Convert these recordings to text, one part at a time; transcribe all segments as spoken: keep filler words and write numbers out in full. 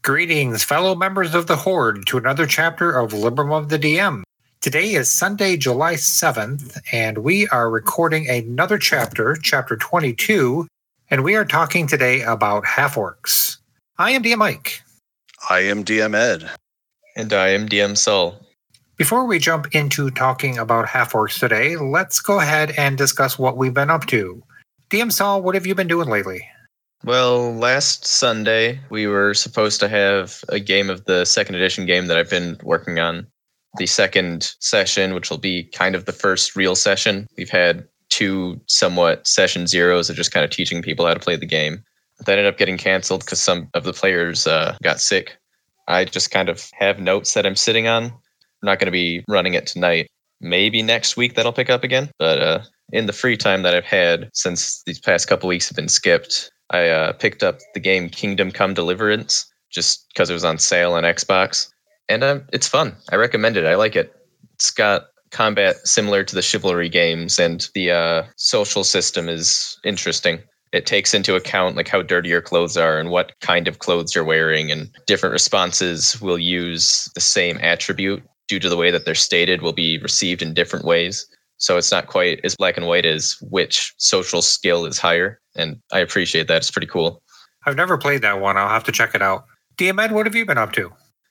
Greetings, fellow members of the Horde, to another chapter of Librum of the D M. Today is Sunday, July seventh, and we are recording another chapter, chapter twenty-two, and we are talking today about half-orcs. I am D M Mike. I am D M Ed. And I am D M Sol. Before we jump into talking about half-orcs today, let's go ahead and discuss what we've been up to. D M Sol, what have you been doing lately? Well, last Sunday, we were supposed to have a game of the second edition game that I've been working on. The second session, which will be kind of the first real session. We've had two somewhat session zeros of just kind of teaching people how to play the game. That ended up getting canceled because some of the players uh, got sick. I just kind of have notes that I'm sitting on. I'm not going to be running it tonight. Maybe next week that'll pick up again. But uh, in the free time that I've had since these past couple weeks have been skipped, I uh, picked up the game Kingdom Come Deliverance just because it was on sale on Xbox. And um, it's fun. I recommend it. I like it. It's got combat similar to the Chivalry games, and the uh, social system is interesting. It takes into account like how dirty your clothes are and what kind of clothes you're wearing, and different responses will use the same attribute due to the way that they're stated will be received in different ways. So it's not quite as black and white as which social skill is higher. And I appreciate that. It's pretty cool. I've never played that one. I'll have to check it out. D M Ed, what have you been up to?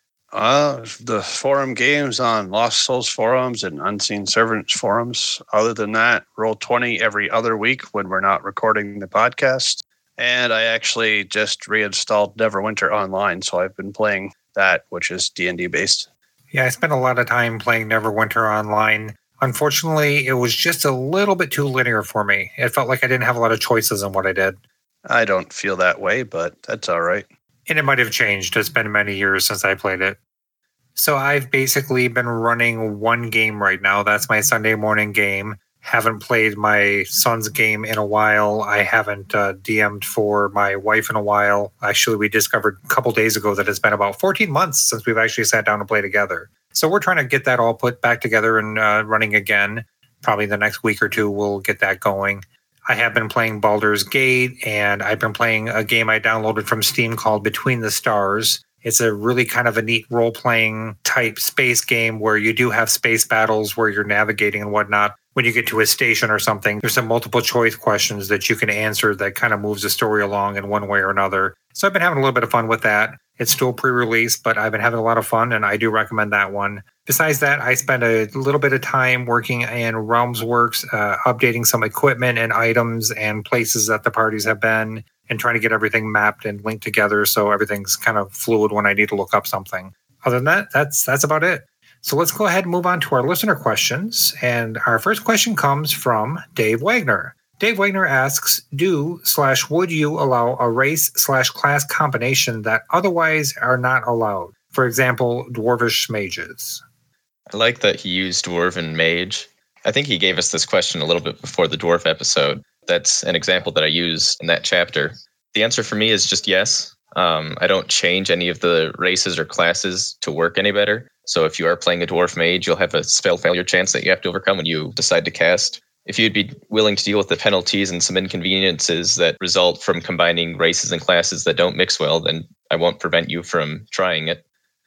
Uh, the forum games on Lost Souls forums and Unseen Servants forums. Other than that, Roll twenty every other week when we're not recording the podcast. And I actually just reinstalled Neverwinter Online, so I've been playing that, which is D and D based. Yeah, I spent a lot of time playing Neverwinter Online. Unfortunately, it was just a little bit too linear for me. It felt like I didn't have a lot of choices in what I did. I don't feel that way, but that's all right. And it might have changed. It's been many years since I played it. So I've basically been running one game right now. That's my Sunday morning game. Haven't played my son's game in a while. I haven't uh, D M'd for my wife in a while. Actually, we discovered a couple days ago that it's been about fourteen months since we've actually sat down to play together. So we're trying to get that all put back together and uh, running again. Probably the next week or two, we'll get that going. I have been playing Baldur's Gate, and I've been playing a game I downloaded from Steam called Between the Stars. It's a really kind of a neat role-playing type space game where you do have space battles where you're navigating and whatnot. When you get to a station or something, there's some multiple choice questions that you can answer that kind of moves the story along in one way or another. So I've been having a little bit of fun with that. It's still pre-release, but I've been having a lot of fun, and I do recommend that one. Besides that, I spent a little bit of time working in Realmsworks, uh, updating some equipment and items and places that the parties have been, and trying to get everything mapped and linked together so everything's kind of fluid when I need to look up something. Other than that, that's that's about it. So let's go ahead and move on to our listener questions. And our first question comes from Dave Wagner. Dave Wagner asks, do slash would you allow a race slash class combination that otherwise are not allowed? For example, dwarvish mages. I like that he used dwarven mage. I think he gave us this question a little bit before the dwarf episode. That's an example that I used in that chapter. The answer for me is just yes. Um, I don't change any of the races or classes to work any better. So if you are playing a dwarf mage, you'll have a spell failure chance that you have to overcome when you decide to cast. If you'd be willing to deal with the penalties and some inconveniences that result from combining races and classes that don't mix well, then I won't prevent you from trying it.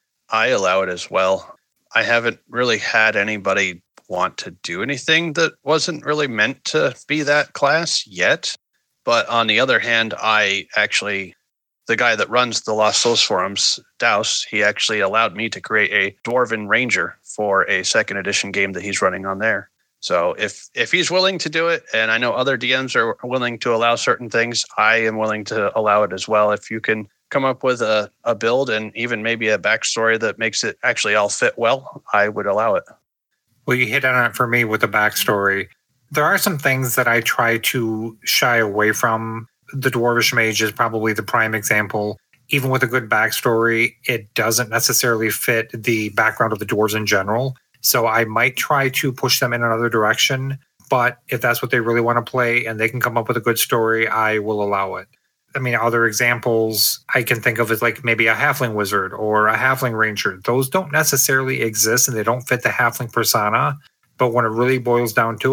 I allow it as well. I haven't really had anybody want to do anything that wasn't really meant to be that class yet. But on the other hand, I actually, the guy that runs the Lost Souls forums, Douse, he actually allowed me to create a Dwarven Ranger for a second edition game that he's running on there. So if if he's willing to do it, and I know other D Ms are willing to allow certain things, I am willing to allow it as well. If you can come up with a, a build and even maybe a backstory that makes it actually all fit well, I would allow it. Well, you hit on it for me with the backstory. There are some things that I try to shy away from. The Dwarvish Mage is probably the prime example. Even with a good backstory, it doesn't necessarily fit the background of the dwarves in general. So I might try to push them in another direction. But if that's what they really want to play and they can come up with a good story, I will allow it. I mean, other examples I can think of is like maybe a halfling wizard or a halfling ranger. Those don't necessarily exist and they don't fit the halfling persona. But when it really boils down to it,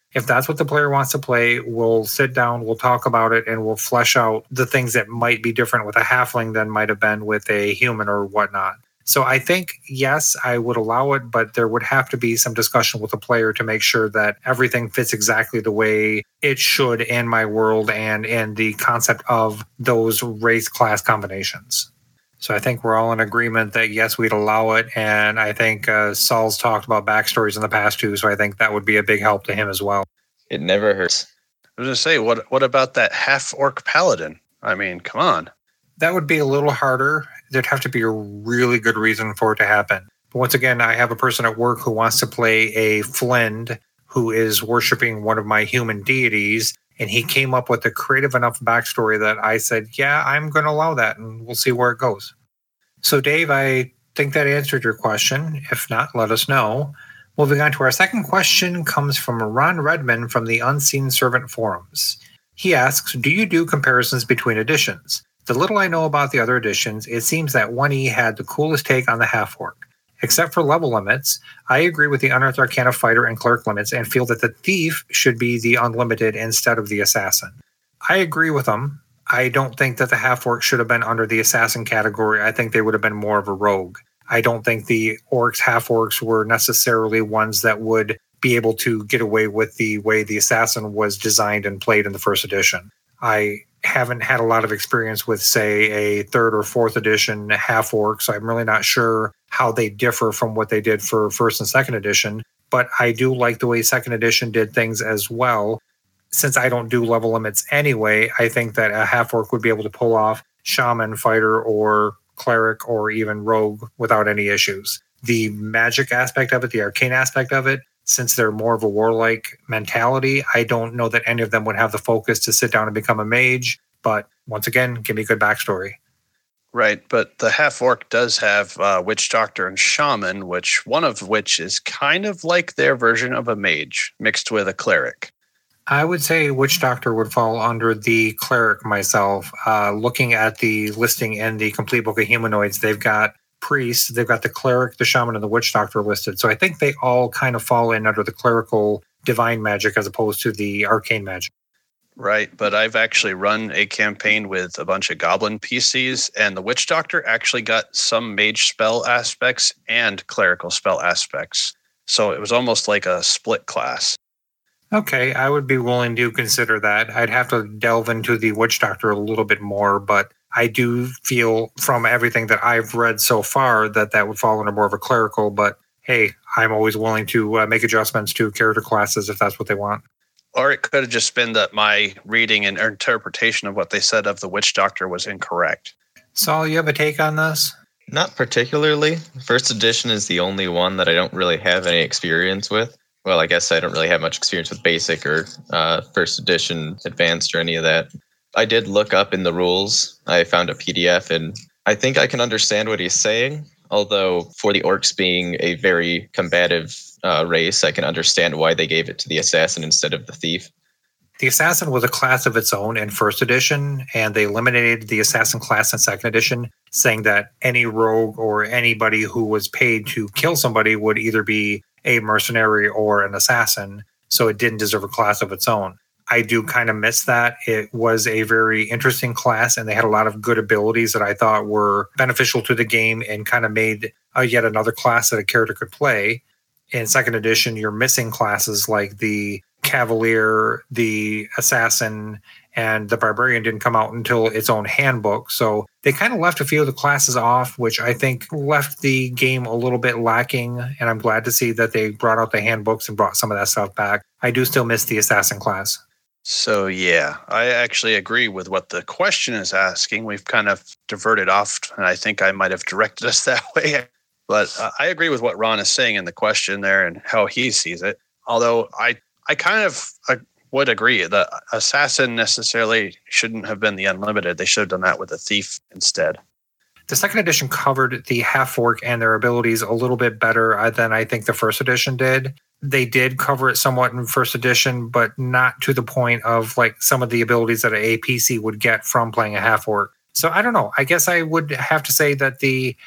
If that's what the player wants to play, we'll sit down, we'll talk about it, and we'll flesh out the things that might be different with a halfling than might have been with a human or whatnot. So I think, yes, I would allow it, but there would have to be some discussion with the player to make sure that everything fits exactly the way it should in my world and in the concept of those race class combinations. So I think we're all in agreement that, yes, we'd allow it. And I think uh, Saul's talked about backstories in the past, too. So I think that would be a big help to him as well. It never hurts. I was going to say, what what about that half-orc paladin? I mean, come on. That would be a little harder. There'd have to be a really good reason for it to happen. But once again, I have a person at work who wants to play a Flind who is worshiping one of my human deities. And he came up with a creative enough backstory that I said, yeah, I'm going to allow that, and we'll see where it goes. So, Dave, I think that answered your question. If not, let us know. Moving on to our second question comes from Ron Redmond from the Unseen Servant forums. He asks, do you do comparisons between editions? The little I know about the other editions, it seems that one E had the coolest take on the half-orc. Except for level limits, I agree with the Unearthed Arcana Fighter and Cleric limits and feel that the Thief should be the Unlimited instead of the Assassin. I agree with them. I don't think that the half-orc should have been under the Assassin category. I think they would have been more of a rogue. I don't think the orcs, half-orcs were necessarily ones that would be able to get away with the way the Assassin was designed and played in the first edition. I haven't had a lot of experience with, say, a third or fourth edition half-orc, so I'm really not sure how they differ from what they did for first and second edition. But I do like the way second edition did things as well. Since I don't do level limits anyway, I think that a half-orc would be able to pull off shaman, fighter, or cleric, or even rogue without any issues. The magic aspect of it, the arcane aspect of it, since they're more of a warlike mentality, I don't know that any of them would have the focus to sit down and become a mage. But once again, give me a good backstory. Right, but the half-orc does have uh, Witch Doctor and Shaman, which one of which is kind of like their version of a mage, mixed with a cleric. I would say Witch Doctor would fall under the cleric myself. Uh, looking at the listing in the Complete Book of Humanoids, they've got priests, they've got the cleric, the shaman, and the witch doctor listed. So I think they all kind of fall in under the clerical divine magic as opposed to the arcane magic. Right, but I've actually run a campaign with a bunch of goblin P Cs, and the witch doctor actually got some mage spell aspects and clerical spell aspects. So it was almost like a split class. Okay, I would be willing to consider that. I'd have to delve into the witch doctor a little bit more, but I do feel from everything that I've read so far that that would fall under more of a clerical, but hey, I'm always willing to uh, make adjustments to character classes if that's what they want. Or it could have just been that my reading and interpretation of what they said of the witch doctor was incorrect. Saul, you have a take on this? Not particularly. First edition is the only one that I don't really have any experience with. Well, I guess I don't really have much experience with basic or uh, first edition, advanced, or any of that. I did look up in the rules. I found a P D F, and I think I can understand what he's saying. Although for the orcs being a very combative uh, race, I can understand why they gave it to the assassin instead of the thief. The assassin was a class of its own in first edition, and they eliminated the assassin class in second edition, saying that any rogue or anybody who was paid to kill somebody would either be a mercenary or an assassin, so it didn't deserve a class of its own. I do kind of miss that. It was a very interesting class, and they had a lot of good abilities that I thought were beneficial to the game and kind of made uh, yet another class that a character could play. In second edition, you're missing classes like the Cavalier, the Assassin, and the Barbarian didn't come out until its own handbook. So they kind of left a few of the classes off, which I think left the game a little bit lacking. And I'm glad to see that they brought out the handbooks and brought some of that stuff back. I do still miss the Assassin class. So, yeah, I actually agree with what the question is asking. We've kind of diverted off, and I think I might have directed us that way. But uh, I agree with what Ron is saying in the question there and how he sees it. Although I, I kind of uh, would agree that Assassin necessarily shouldn't have been the Unlimited. They should have done that with a Thief instead. The second edition covered the half-orc and their abilities a little bit better than I think the first edition did. They did cover it somewhat in first edition, but not to the point of like some of the abilities that an A P C would get from playing a half-orc. So I don't know. I guess I would have to say that the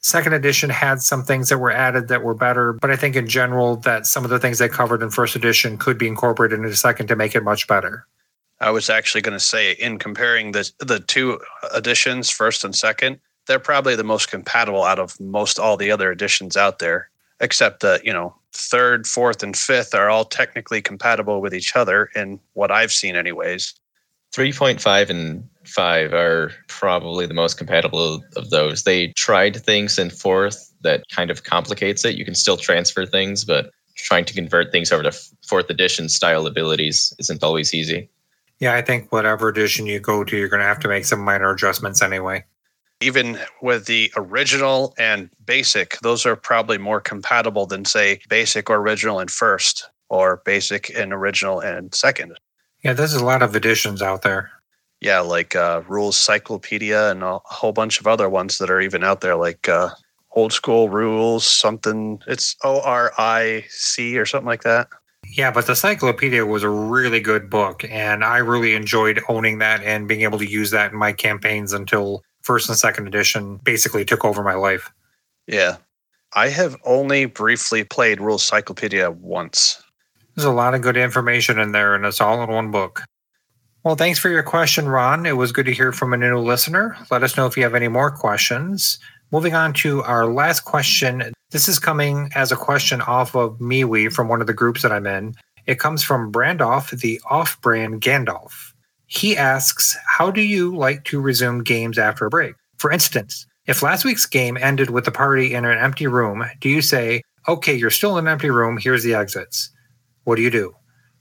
Second edition had some things that were added that were better, but I think in general that some of the things they covered in first edition could be incorporated into second to make it much better. I was actually going to say, in comparing the the two editions, first and second, they're probably the most compatible out of most all the other editions out there, except that, you know, third, fourth, and fifth are all technically compatible with each other in what I've seen anyways. three point five and five are probably the most compatible of those. They tried things in fourth that kind of complicates it. You can still transfer things, but trying to convert things over to fourth edition style abilities isn't always easy. Yeah, I think whatever edition you go to, you're going to have to make some minor adjustments anyway. Even with the original and basic, those are probably more compatible than, say, basic or original and first, or basic and original and second. Yeah, there's a lot of editions out there. Yeah, like uh, Rules Cyclopedia and a whole bunch of other ones that are even out there, like uh, Old School Rules, something. It's O R I C or something like that. Yeah, but the Cyclopedia was a really good book, and I really enjoyed owning that and being able to use that in my campaigns until first and second edition basically took over my life. Yeah. I have only briefly played Rules Cyclopedia once. There's a lot of good information in there, and it's all in one book. Well, thanks for your question, Ron. It was good to hear from a new listener. Let us know if you have any more questions. Moving on to our last question. This is coming as a question off of MeWe from one of the groups that I'm in. It comes from Brandoff, the off-brand Gandalf. He asks, how do you like to resume games after a break? For instance, if last week's game ended with the party in an empty room, do you say, okay, you're still in an empty room, here's the exits? What do you do?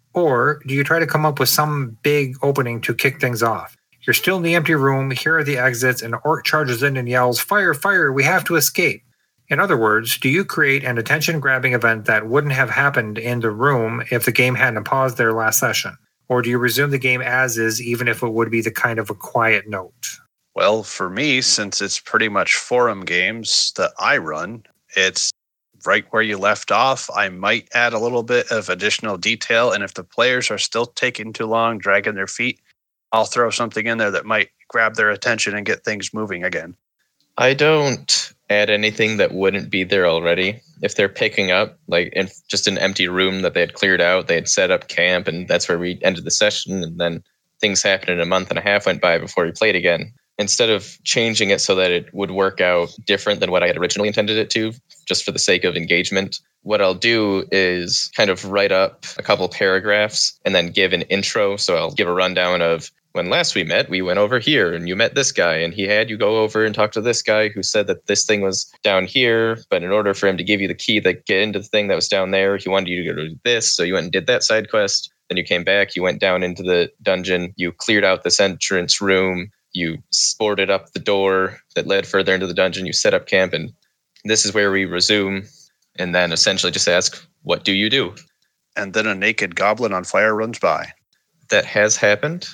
Or do you try to come up with some big opening to kick things off? You're still in the empty room, here are the exits, and Orc charges in and yells, fire, fire, we have to escape. In other words, do you create an attention-grabbing event that wouldn't have happened in the room if the game hadn't paused their last session? Or do you resume the game as is, even if it would be the kind of a quiet note? Well, for me, since it's pretty much forum games that I run, it's right where you left off. I might add a little bit of additional detail, and if the players are still taking too long, dragging their feet, I'll throw something in there that might grab their attention and get things moving again. I don't add anything that wouldn't be there already. If they're picking up, like in just an empty room that they had cleared out, they had set up camp, and that's where we ended the session, and then things happened and a month and a half went by before we played again. Instead of changing it so that it would work out different than what I had originally intended it to, just for the sake of engagement, what I'll do is kind of write up a couple paragraphs and then give an intro. So I'll give a rundown of, when last we met, we went over here and you met this guy and he had you go over and talk to this guy who said that this thing was down here. But in order for him to give you the key that get into the thing that was down there, he wanted you to go do this. So you went and did that side quest. Then you came back, you went down into the dungeon, you cleared out this entrance room, you boarded up the door that led further into the dungeon, you set up camp, and this is where we resume. And then essentially just ask, what do you do? And then a naked goblin on fire runs by. That has happened.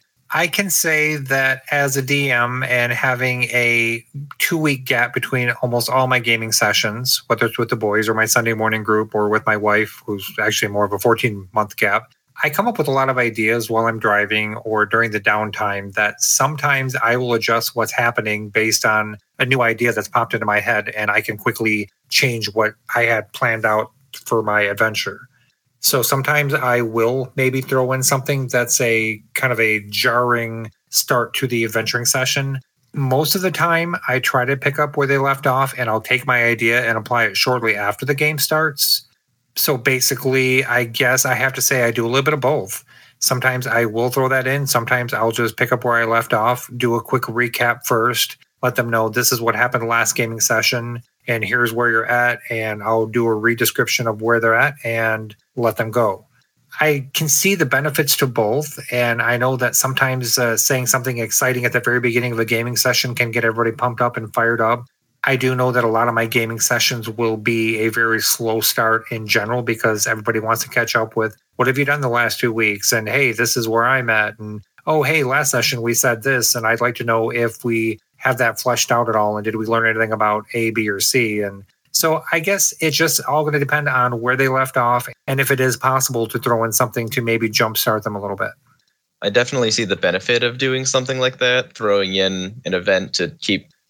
I can say that as a D M and having a two-week gap between almost all my gaming sessions, whether it's with the boys or my Sunday morning group or with my wife, who's actually more of a fourteen-month gap, I come up with a lot of ideas while I'm driving or during the downtime that sometimes I will adjust what's happening based on a new idea that's popped into my head, and I can quickly change what I had planned out for my adventure. So sometimes I will maybe throw in something that's a kind of a jarring start to the adventuring session. Most of the time, I try to pick up where they left off, and I'll take my idea and apply it shortly after the game starts. So basically, I guess I have to say I do a little bit of both. Sometimes I will throw that in. Sometimes I'll just pick up where I left off, do a quick recap first, let them know this is what happened last gaming session, and here's where you're at, and I'll do a redescription of where they're at and let them go. I can see the benefits to both, and I know that sometimes uh, saying something exciting at the very beginning of a gaming session can get everybody pumped up and fired up. I do know that a lot of my gaming sessions will be a very slow start in general because everybody wants to catch up with what have you done the last two weeks? And hey, this is where I'm at. And oh, hey, last session we said this, and I'd like to know if we have that fleshed out at all, and did we learn anything about A, B, or C? And so I guess it's just all going to depend on where they left off and if it is possible to throw in something to maybe jumpstart them a little bit. I definitely see the benefit of doing something like that, throwing in an event to keep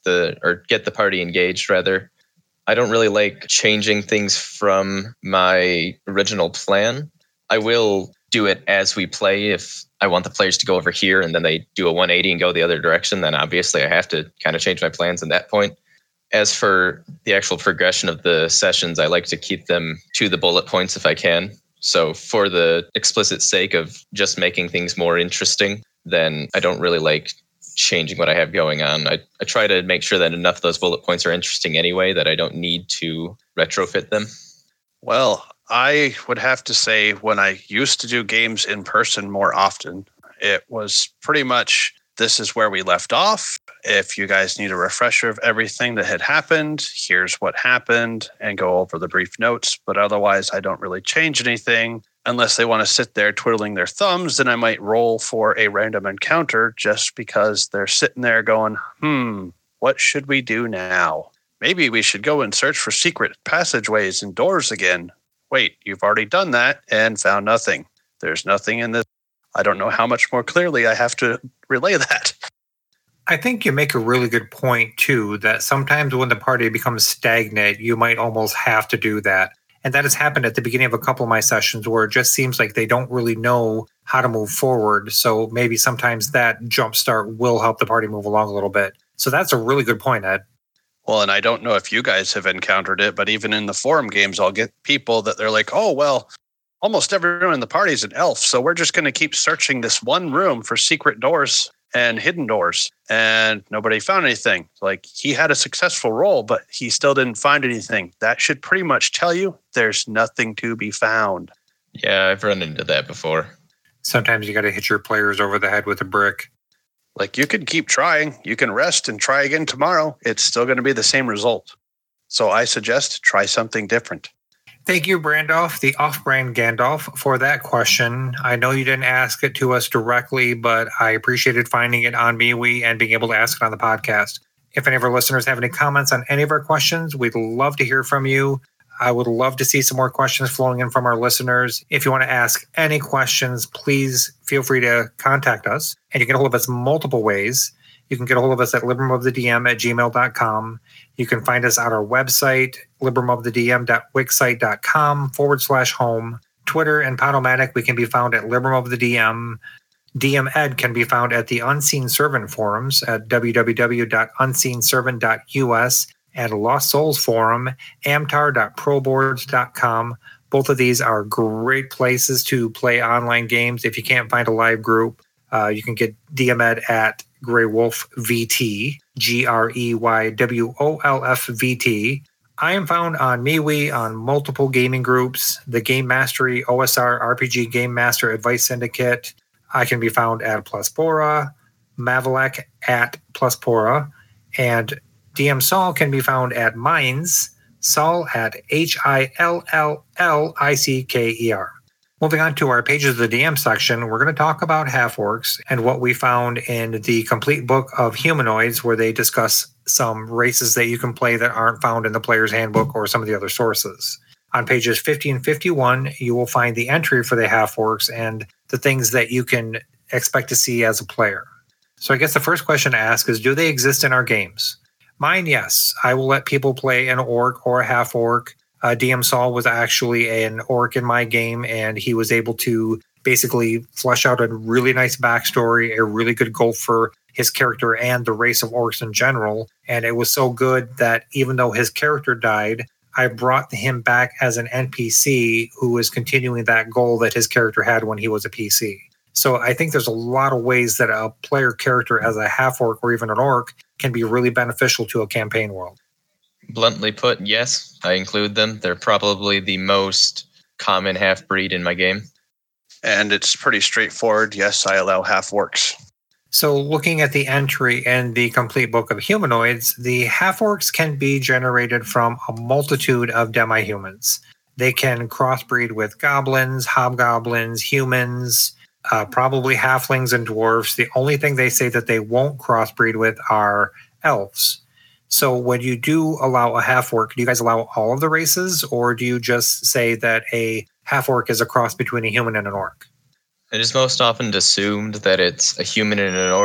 the or get the party engaged rather. I don't really like changing things from my original plan. I will do it as we play. If I want the players to go over here and then they do a one eighty and go the other direction, then obviously I have to kind of change my plans at that point. As for the actual progression of the sessions, I like to keep them to the bullet points if I can. So for the explicit sake of just making things more interesting, then I don't really like changing what I have going on. I, I try to make sure that enough of those bullet points are interesting anyway that I don't need to retrofit them. Well, I would have to say when I used to do games in person more often, it was pretty much this is where we left off. If you guys need a refresher of everything that had happened, here's what happened, and go over the brief notes. But otherwise, I don't really change anything. Unless they want to sit there twiddling their thumbs, then I might roll for a random encounter just because they're sitting there going, hmm, what should we do now? Maybe we should go and search for secret passageways and doors again. Wait, you've already done that and found nothing. There's nothing in this. I don't know how much more clearly I have to relay that. I think you make a really good point, too, that sometimes when the party becomes stagnant, you might almost have to do that. And that has happened at the beginning of a couple of my sessions where it just seems like they don't really know how to move forward. So maybe sometimes that jumpstart will help the party move along a little bit. So that's a really good point, Ed. Well, and I don't know if you guys have encountered it, but even in the forum games, I'll get people that they're like, oh, well, almost everyone in the party is an elf. So we're just going to keep searching this one room for secret doors and hidden doors. And nobody found anything. Like, he had a successful roll, but he still didn't find anything. That should pretty much tell you there's nothing to be found. Yeah, I've run into that before. Sometimes you got to hit your players over the head with a brick. Like, you can keep trying. You can rest and try again tomorrow. It's still going to be the same result. So I suggest try something different. Thank you, Brandolph, the off-brand Gandalf, for that question. I know you didn't ask it to us directly, but I appreciated finding it on MeWe and being able to ask it on the podcast. If any of our listeners have any comments on any of our questions, we'd love to hear from you. I would love to see some more questions flowing in from our listeners. If you want to ask any questions, please feel free to contact us. And you can get a hold of us multiple ways. You can get a hold of us at liberumofthedm at gmail dot com. You can find us at our website, liberumofthedm.wixsite.com forward slash home. Twitter and Podomatic, we can be found at liberumofthedm. D M Ed can be found at the Unseen Servant forums at w w w dot unseen servant dot u s and Lost Souls forum, amtar dot proboards dot com. Both of these are great places to play online games. If you can't find a live group, uh, you can get D M Ed at Grey Wolf V T, G R E Y W O L F V T. I am found on MeWe on multiple gaming groups, the Game Mastery O S R R P G Game Master Advice Syndicate. I can be found at Pluspora, Mavalek at Pluspora, and D M Saul can be found at Mines, Saul at H I L L L I C K E R. Moving on to our Pages of the D M section, we're going to talk about half-orcs and what we found in the complete book of Humanoids, where they discuss some races that you can play that aren't found in the player's handbook or some of the other sources. On pages fifty and fifty-one, you will find the entry for the half-orcs and the things that you can expect to see as a player. So I guess the first question to ask is, do they exist in our games? Mine, yes. I will let people play an orc or a half-orc. Uh, D M Saul was actually an orc in my game, and he was able to basically flesh out a really nice backstory, a really good goal for his character and the race of orcs in general. And it was so good that even though his character died, I brought him back as an N P C who is continuing that goal that his character had when he was a P C. So I think there's a lot of ways that a player character as a half-orc or even an orc can be really beneficial to a campaign world. Bluntly put, yes, I include them. They're probably the most common half-breed in my game. And it's pretty straightforward. Yes, I allow half-orcs. So looking at the entry in the complete book of Humanoids, the half-orcs can be generated from a multitude of demi-humans. They can crossbreed with goblins, hobgoblins, humans, uh, probably halflings and dwarves. The only thing they say that they won't crossbreed with are elves. So when you do allow a half-orc, do you guys allow all of the races, or do you just say that a half-orc is a cross between a human and an orc? It is most often assumed that it's a human and an orc,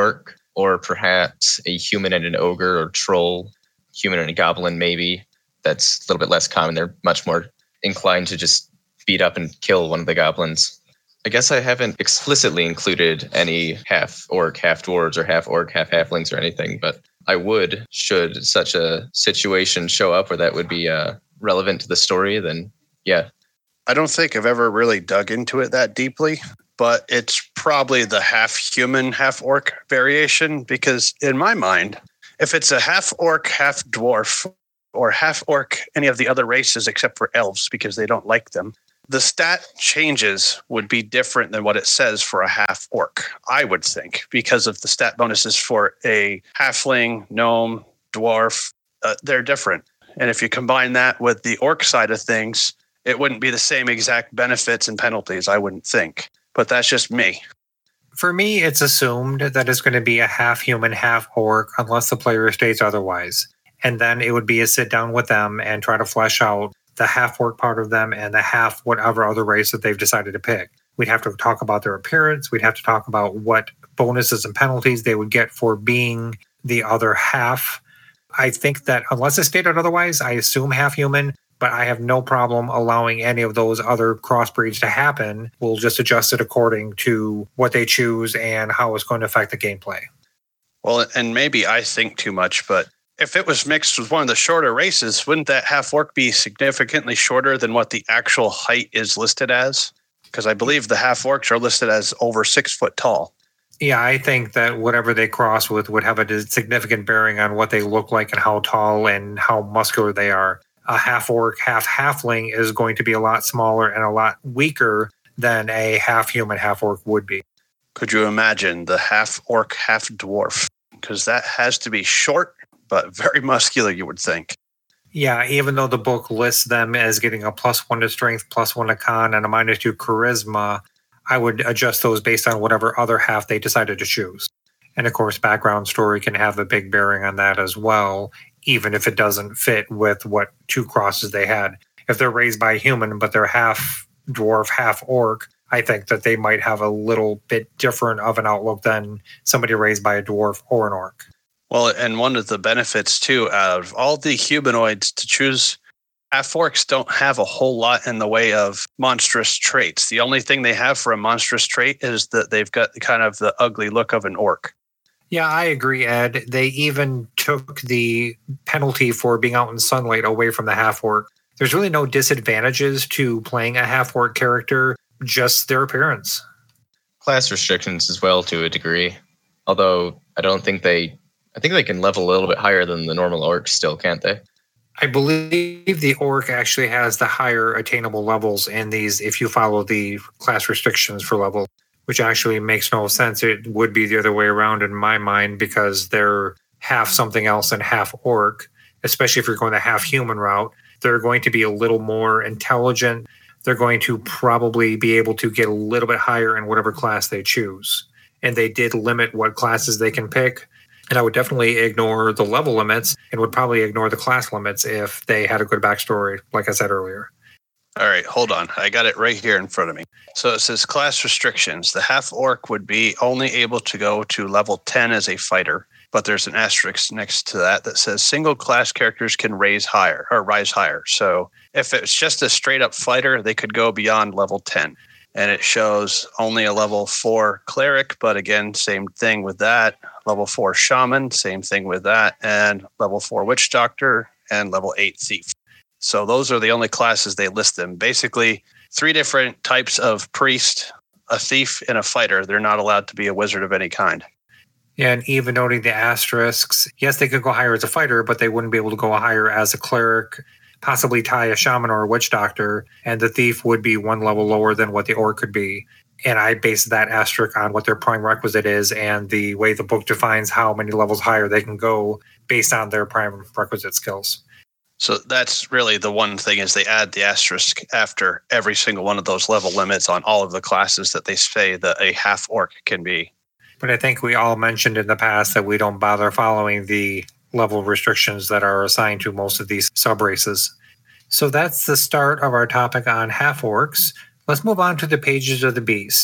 or perhaps a human and an ogre or troll, human and a goblin maybe. That's a little bit less common. They're much more inclined to just beat up and kill one of the goblins. I guess I haven't explicitly included any half-orc, half-dwarves, or half-orc, half-halflings or anything, but I would, should such a situation show up where that would be uh, relevant to the story, then yeah. I don't think I've ever really dug into it that deeply, but it's probably the half-human, half-orc variation, because in my mind, if it's a half-orc, half-dwarf, or half-orc any of the other races except for elves because they don't like them, the stat changes would be different than what it says for a half-orc, I would think, because of the stat bonuses for a halfling, gnome, dwarf. Uh, they're different. And if you combine that with the orc side of things, it wouldn't be the same exact benefits and penalties, I wouldn't think. But that's just me. For me, it's assumed that it's going to be a half-human, half-orc unless the player states otherwise. And then it would be a sit-down with them and try to flesh out the half-orc part of them and the half whatever other race that they've decided to pick. We'd have to talk about their appearance. We'd have to talk about what bonuses and penalties they would get for being the other half. I think that unless it's stated otherwise, I assume half-human, but I have no problem allowing any of those other crossbreeds to happen. We'll just adjust it according to what they choose and how it's going to affect the gameplay. Well, and maybe I think too much, but if it was mixed with one of the shorter races, wouldn't that half-orc be significantly shorter than what the actual height is listed as? Because I believe the half-orcs are listed as over six foot tall. Yeah, I think that whatever they cross with would have a significant bearing on what they look like and how tall and how muscular they are. A half-orc, half-halfling is going to be a lot smaller and a lot weaker than a half-human, half-orc would be. Could you imagine the half-orc, half-dwarf? Because that has to be short, but very muscular, you would think. Yeah, even though the book lists them as getting a plus one to strength, plus one to con, and a minus two charisma, I would adjust those based on whatever other half they decided to choose. And of course, background story can have a big bearing on that as well, even if it doesn't fit with what two crosses they had. If they're raised by a human, but they're half dwarf, half orc, I think that they might have a little bit different of an outlook than somebody raised by a dwarf or an orc. Well, and one of the benefits, too, out of all the humanoids to choose, half-orcs don't have a whole lot in the way of monstrous traits. The only thing they have for a monstrous trait is that they've got kind of the ugly look of an orc. Yeah, I agree, Ed. They even took the penalty for being out in sunlight away from the half-orc. There's really no disadvantages to playing a half-orc character, just their appearance. Class restrictions as well, to a degree. Although I don't think they... I think they can level a little bit higher than the normal orcs still, can't they? I believe the orc actually has the higher attainable levels in these if you follow the class restrictions for level, which actually makes no sense. It would be the other way around in my mind because they're half something else and half orc, especially if you're going the half human route. They're going to be a little more intelligent. They're going to probably be able to get a little bit higher in whatever class they choose. And they did limit what classes they can pick. And I would definitely ignore the level limits and would probably ignore the class limits if they had a good backstory, like I said earlier. All right, hold on. I got it right here in front of me. So it says class restrictions. The half-orc would be only able to go to level ten as a fighter, but there's an asterisk next to that that says single class characters can raise higher or rise higher. So if it's just a straight-up fighter, they could go beyond level ten. And it shows only a level four cleric, but again, same thing with that. Level four shaman, same thing with that. And level four witch doctor and level eight thief. So those are the only classes they list them. Basically, three different types of priest, a thief, and a fighter. They're not allowed to be a wizard of any kind. Yeah, and even noting the asterisks, yes, they could go higher as a fighter, but they wouldn't be able to go higher as a cleric, possibly tie a shaman or a witch doctor, and the thief would be one level lower than what the orc could be. And I base that asterisk on what their prime requisite is and the way the book defines how many levels higher they can go based on their prime requisite skills. So that's really the one thing is they add the asterisk after every single one of those level limits on all of the classes that they say that a half-orc can be. But I think we all mentioned in the past that we don't bother following the level restrictions that are assigned to most of these sub-races. So that's the start of our topic on half-orcs. Let's move on to the Pages of the Beast.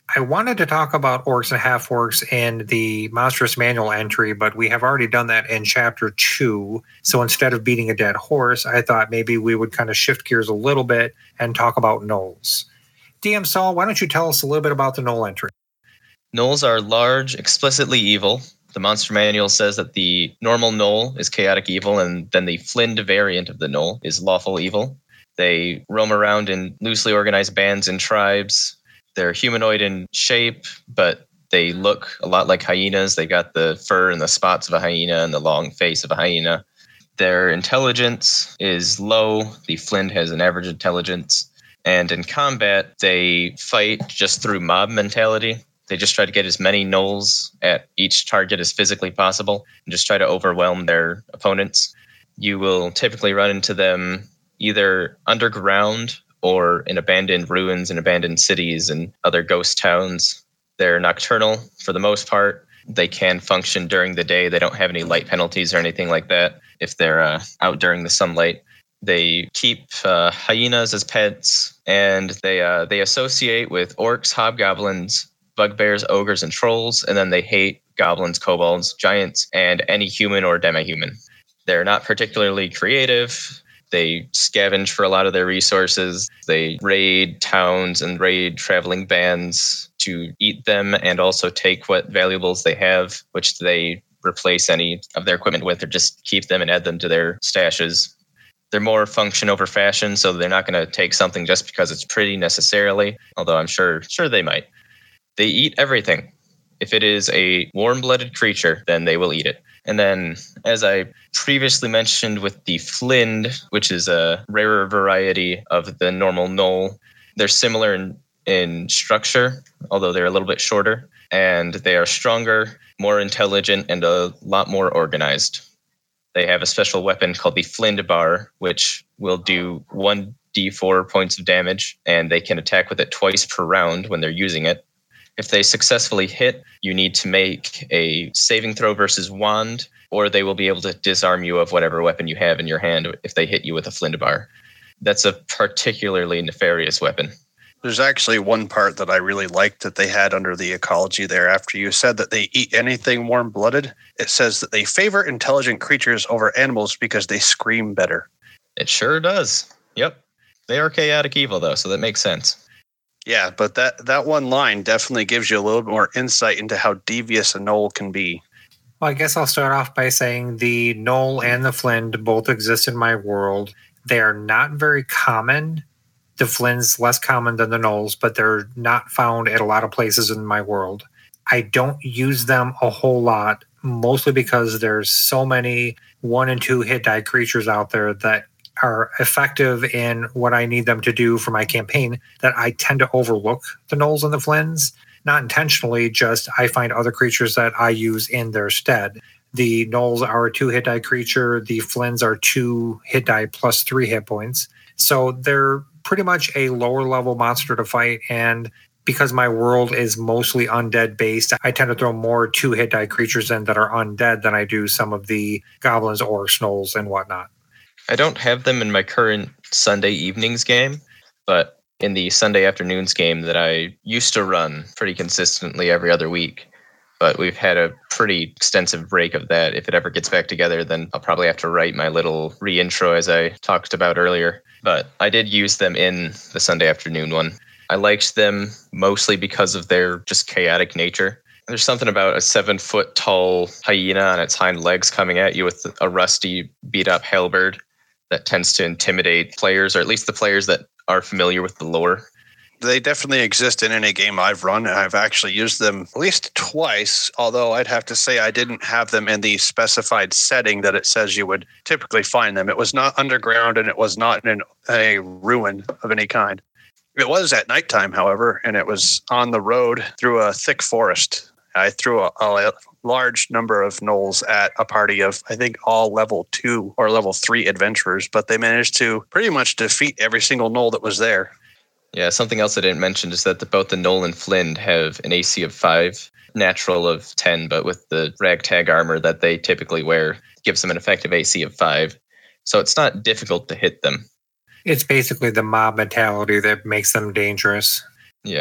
I wanted to talk about orcs and half-orcs in the Monstrous Manual entry, but we have already done that in Chapter two. So instead of beating a dead horse, I thought maybe we would kind of shift gears a little bit and talk about gnolls. D M Saul, why don't you tell us a little bit about the gnoll entry? Gnolls are large, explicitly evil. The Monster Manual says that the normal gnoll is chaotic evil, and then the Flind variant of the gnoll is lawful evil. They roam around in loosely organized bands and tribes. They're humanoid in shape, but they look a lot like hyenas. They got the fur and the spots of a hyena and the long face of a hyena. Their intelligence is low. The Flind has an average intelligence. And in combat, they fight just through mob mentality. They just try to get as many gnolls at each target as physically possible and just try to overwhelm their opponents. You will typically run into them either underground or in abandoned ruins and abandoned cities and other ghost towns. They're nocturnal for the most part. They can function during the day. They don't have any light penalties or anything like that if they're uh, out during the sunlight. They keep uh, hyenas as pets, and they uh, they associate with orcs, hobgoblins, bugbears, ogres, and trolls, and then they hate goblins, kobolds, giants, and any human or demi-human. They're not particularly creative. They scavenge for a lot of their resources. They raid towns and raid traveling bands to eat them and also take what valuables they have, which they replace any of their equipment with or just keep them and add them to their stashes. They're more function over fashion, so they're not going to take something just because it's pretty necessarily, although I'm sure sure they might. They eat everything. If it is a warm-blooded creature, then they will eat it. And then, as I previously mentioned with the Flind, which is a rarer variety of the normal gnoll, they're similar in, in structure, although they're a little bit shorter, and they are stronger, more intelligent, and a lot more organized. They have a special weapon called the Flind Bar, which will do one d four points of damage, and they can attack with it twice per round when they're using it. If they successfully hit, you need to make a saving throw versus wand, or they will be able to disarm you of whatever weapon you have in your hand if they hit you with a Flind Bar. That's a particularly nefarious weapon. There's actually one part that I really liked that they had under the ecology there. After you said that they eat anything warm-blooded, it says that they favor intelligent creatures over animals because they scream better. It sure does. Yep. They are chaotic evil, though, so that makes sense. Yeah, but that, that one line definitely gives you a little bit more insight into how devious a gnoll can be. Well, I guess I'll start off by saying the gnoll and the Flind both exist in my world. They are not very common. The Flind's less common than the gnolls, but they're not found at a lot of places in my world. I don't use them a whole lot, mostly because there's so many one and two hit die creatures out there that are effective in what I need them to do for my campaign that I tend to overlook the gnolls and the Flinds. Not intentionally, just I find other creatures that I use in their stead. The gnolls are a two hit die creature. The Flinds are two hit die plus three hit points. So they're pretty much a lower level monster to fight. And because my world is mostly undead based, I tend to throw more two hit die creatures in that are undead than I do some of the goblins, orcs, gnolls, and whatnot. I don't have them in my current Sunday evenings game, but in the Sunday afternoons game that I used to run pretty consistently every other week. But we've had a pretty extensive break of that. If it ever gets back together, then I'll probably have to write my little re-intro as I talked about earlier. But I did use them in the Sunday afternoon one. I liked them mostly because of their just chaotic nature. There's something about a seven foot tall hyena on its hind legs coming at you with a rusty beat up halberd that tends to intimidate players, or at least the players that are familiar with the lore. They definitely exist in any game I've run, and I've actually used them at least twice, although I'd have to say I didn't have them in the specified setting that it says you would typically find them. It was not underground, and it was not in a ruin of any kind. It was at nighttime, however, and it was on the road through a thick forest. I threw a, a large number of gnolls at a party of, I think, all level two or level three adventurers, but they managed to pretty much defeat every single gnoll that was there. Yeah, something else I didn't mention is that the, both the gnoll and Flind have an A C of five, natural of ten, but with the ragtag armor that they typically wear, gives them an effective A C of five. So it's not difficult to hit them. It's basically the mob mentality that makes them dangerous. Yeah.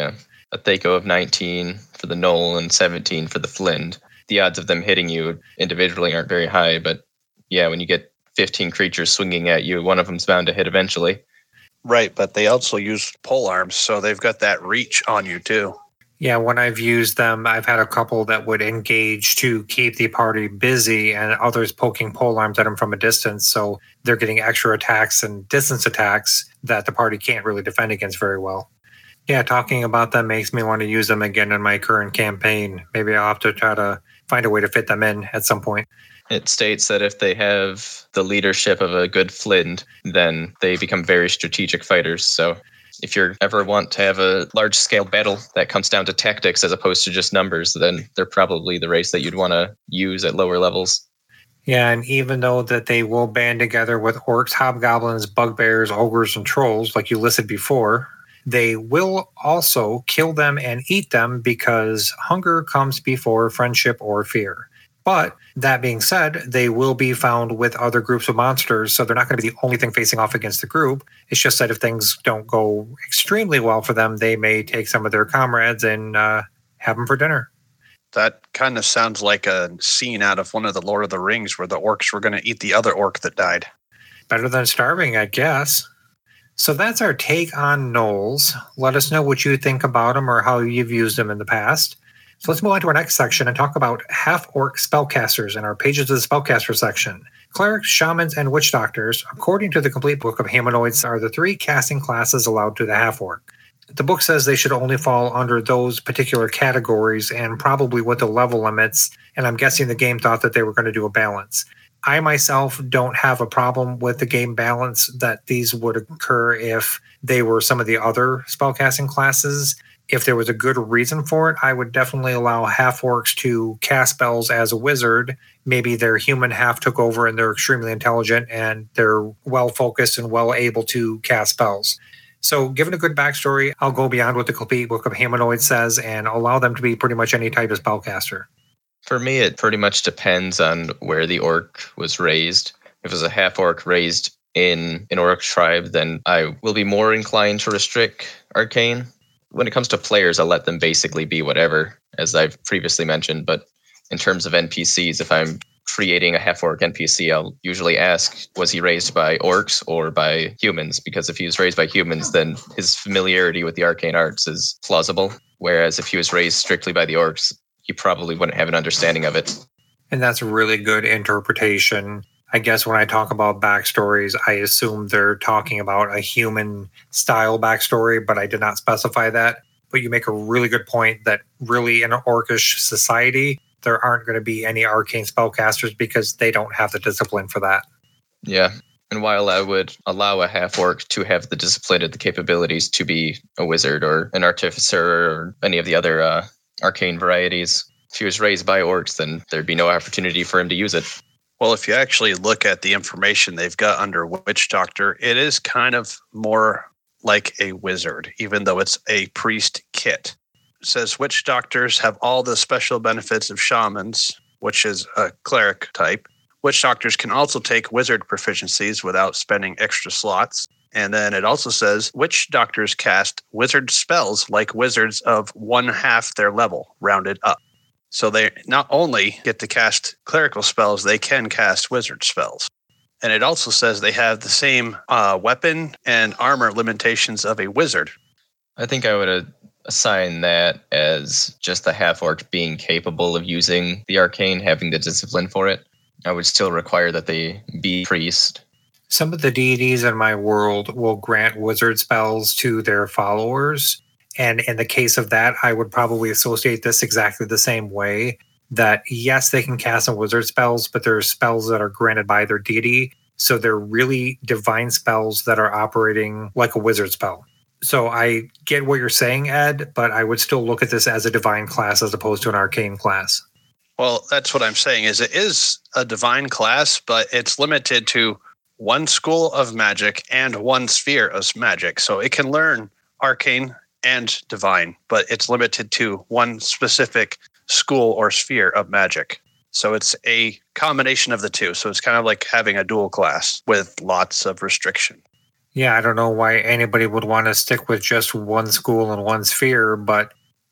a Thaco of nineteen for the Knoll and seventeen for the Flind. The odds of them hitting you individually aren't very high, but yeah, when you get fifteen creatures swinging at you, one of them's bound to hit eventually. Right, but they also use pole arms, so they've got that reach on you too. Yeah, when I've used them, I've had a couple that would engage to keep the party busy and others poking pole arms at them from a distance. So they're getting extra attacks and distance attacks that the party can't really defend against very well. Yeah, talking about them makes me want to use them again in my current campaign. Maybe I'll have to try to find a way to fit them in at some point. It states that if they have the leadership of a good Flind, then they become very strategic fighters. So if you ever want to have a large-scale battle that comes down to tactics as opposed to just numbers, then they're probably the race that you'd want to use at lower levels. Yeah, and even though that they will band together with orcs, hobgoblins, bugbears, ogres, and trolls, like you listed before, they will also kill them and eat them because hunger comes before friendship or fear. But that being said, they will be found with other groups of monsters, so they're not going to be the only thing facing off against the group. It's just that if things don't go extremely well for them, they may take some of their comrades and uh, have them for dinner. That kind of sounds like a scene out of one of the Lord of the Rings where the orcs were going to eat the other orc that died. Better than starving, I guess. So that's our take on gnolls. Let us know what you think about them or how you've used them in the past. So let's move on to our next section and talk about half-orc spellcasters in our Pages of the Spellcaster section. Clerics, shamans, and witch doctors, according to the complete book of Hamanoids, are the three casting classes allowed to the half-orc. The book says they should only fall under those particular categories and probably with the level limits, and I'm guessing the game thought that they were going to do a balance. I myself don't have a problem with the game balance that these would occur if they were some of the other spellcasting classes. If there was a good reason for it, I would definitely allow half-orcs to cast spells as a wizard. Maybe their human half took over and they're extremely intelligent and they're well-focused and well-able to cast spells. So given a good backstory, I'll go beyond what the complete book of Hamanoids says and allow them to be pretty much any type of spellcaster. For me, it pretty much depends on where the orc was raised. If it was a half-orc raised in an orc tribe, then I will be more inclined to restrict arcane. When it comes to players, I'll let them basically be whatever, as I've previously mentioned. But in terms of N P Cs, if I'm creating a half-orc N P C, I'll usually ask, was he raised by orcs or by humans? Because if he was raised by humans, then his familiarity with the arcane arts is plausible. Whereas if he was raised strictly by the orcs, he probably wouldn't have an understanding of it. And that's a really good interpretation. I guess when I talk about backstories, I assume they're talking about a human-style backstory, but I did not specify that. But you make a really good point that really in an orcish society, there aren't going to be any arcane spellcasters because they don't have the discipline for that. Yeah, and while I would allow a half-orc to have the discipline and the capabilities to be a wizard or an artificer or any of the other uh, arcane varieties, if he was raised by orcs, then there'd be no opportunity for him to use it. Well, if you actually look at the information they've got under Witch Doctor, it is kind of more like a wizard, even though it's a priest kit. It says Witch Doctors have all the special benefits of shamans, which is a cleric type. Witch Doctors can also take wizard proficiencies without spending extra slots. And then it also says Witch Doctors cast wizard spells like wizards of one half their level, rounded up. So they not only get to cast clerical spells, they can cast wizard spells. And it also says they have the same uh, weapon and armor limitations of a wizard. I think I would uh, assign that as just the half-orc being capable of using the arcane, having the discipline for it. I would still require that they be priest. Some of the deities in my world will grant wizard spells to their followers. And in the case of that, I would probably associate this exactly the same way. That, yes, they can cast some wizard spells, but they're spells that are granted by their deity. So they're really divine spells that are operating like a wizard spell. So I get what you're saying, Ed, but I would still look at this as a divine class as opposed to an arcane class. Well, that's what I'm saying, is it is a divine class, but it's limited to one school of magic and one sphere of magic. So it can learn arcane and divine, but it's limited to one specific school or sphere of magic. So it's a combination of the two. So it's kind of like having a dual class with lots of restriction. Yeah, I don't know why anybody would want to stick with just one school and one sphere, but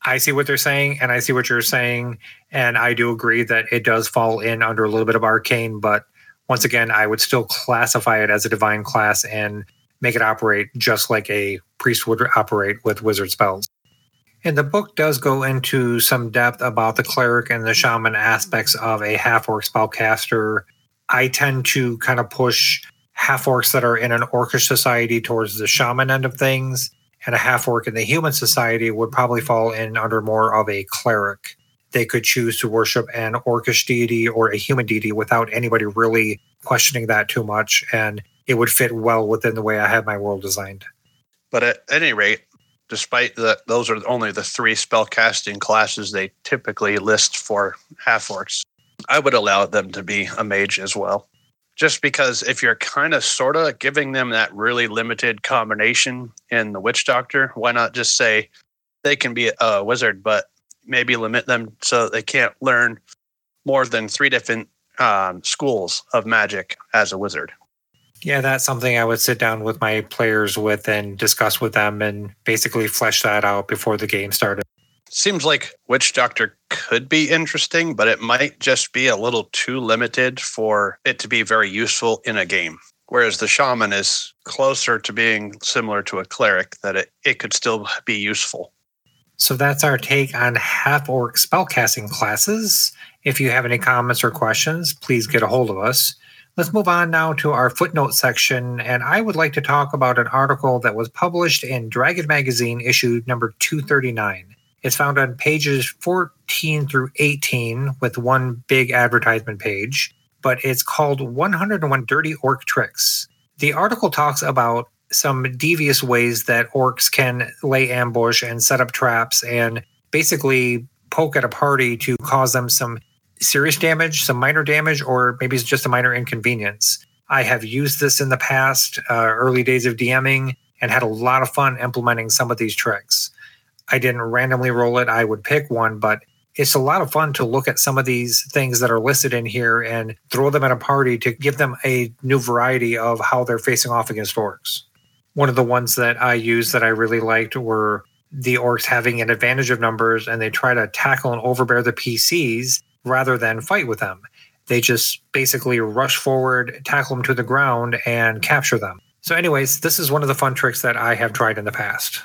I see what they're saying, and I see what you're saying, and I do agree that it does fall in under a little bit of arcane, but once again, I would still classify it as a divine class and make it operate just like a priest would operate with wizard spells. And the book does go into some depth about the cleric and the shaman aspects of a half-orc spellcaster. I tend to kind of push half-orcs that are in an orcish society towards the shaman end of things, and a half-orc in the human society would probably fall in under more of a cleric. They could choose to worship an orcish deity or a human deity without anybody really questioning that too much, and it would fit well within the way I have my world designed. But at any rate, despite that those are only the three spellcasting classes they typically list for half-orcs, I would allow them to be a mage as well. Just because if you're kind of sort of giving them that really limited combination in the Witch Doctor, why not just say they can be a wizard, but maybe limit them so they can't learn more than three different um, schools of magic as a wizard? Yeah, that's something I would sit down with my players with and discuss with them and basically flesh that out before the game started. Seems like Witch Doctor could be interesting, but it might just be a little too limited for it to be very useful in a game. Whereas the Shaman is closer to being similar to a cleric, that it, it could still be useful. So that's our take on half-orc spellcasting classes. If you have any comments or questions, please get a hold of us. Let's move on now to our footnote section, and I would like to talk about an article that was published in Dragon Magazine issue number two thirty-nine. It's found on pages fourteen through eighteen with one big advertisement page, but it's called one hundred one Dirty Orc Tricks. The article talks about some devious ways that orcs can lay ambush and set up traps and basically poke at a party to cause them some serious damage, some minor damage, or maybe it's just a minor inconvenience. I have used this in the past, uh, early days of DMing, and had a lot of fun implementing some of these tricks. I didn't randomly roll it. I would pick one, but it's a lot of fun to look at some of these things that are listed in here and throw them at a party to give them a new variety of how they're facing off against orcs. One of the ones that I used that I really liked were the orcs having an advantage of numbers, and they try to tackle and overbear the P Cs rather than fight with them. They just basically rush forward, tackle them to the ground, and capture them. So anyways, this is one of the fun tricks that I have tried in the past.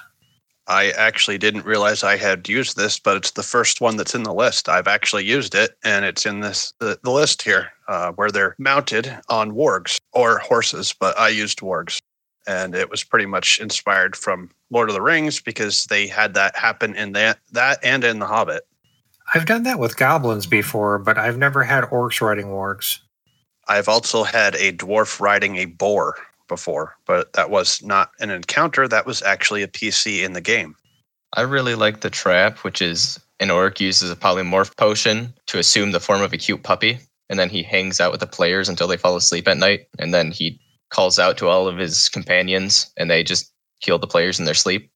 I actually didn't realize I had used this, but it's the first one that's in the list. I've actually used it, and it's in this the, the list here, uh, where they're mounted on wargs, or horses, but I used wargs. And it was pretty much inspired from Lord of the Rings, because they had that happen in that, that and in The Hobbit. I've done that with goblins before, but I've never had orcs riding wargs. I've also had a dwarf riding a boar before, but that was not an encounter. That was actually a P C in the game. I really like the trap, which is an orc uses a polymorph potion to assume the form of a cute puppy, and then he hangs out with the players until they fall asleep at night, and then he calls out to all of his companions, and they just heal the players in their sleep.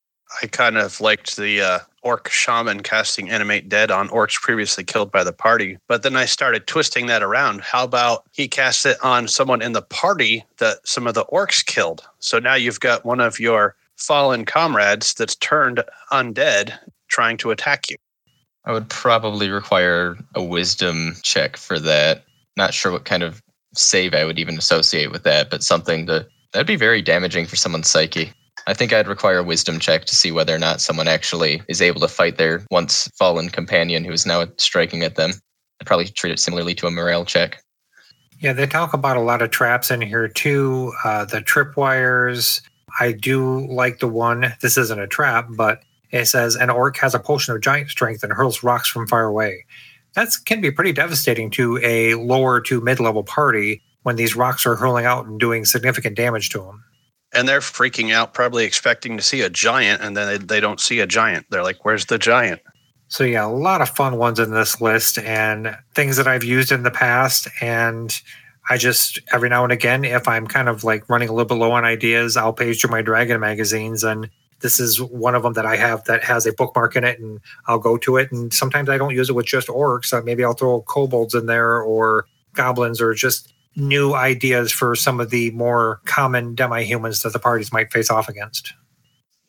I kind of liked the uh, orc shaman casting Animate Dead on orcs previously killed by the party, but then I started twisting that around. How about he casts it on someone in the party that some of the orcs killed? So now you've got one of your fallen comrades that's turned undead trying to attack you. I would probably require a wisdom check for that. Not sure what kind of save I would even associate with that, but something to, that'd be very damaging for someone's psyche. I think I'd require a wisdom check to see whether or not someone actually is able to fight their once fallen companion who is now striking at them. I'd probably treat it similarly to a morale check. Yeah, they talk about a lot of traps in here too. Uh, the tripwires. I do like the one, this isn't a trap, but it says an orc has a potion of giant strength and hurls rocks from far away. That can be pretty devastating to a lower to mid-level party when these rocks are hurling out and doing significant damage to them. And they're freaking out, probably expecting to see a giant, and then they, they don't see a giant. They're like, where's the giant? So yeah, a lot of fun ones in this list and things that I've used in the past. And I just, every now and again, if I'm kind of like running a little bit low on ideas, I'll page through my Dragon magazines, and this is one of them that I have that has a bookmark in it, and I'll go to it. And sometimes I don't use it with just orcs. Uh, maybe I'll throw kobolds in there or goblins or just new ideas for some of the more common demi-humans that the parties might face off against.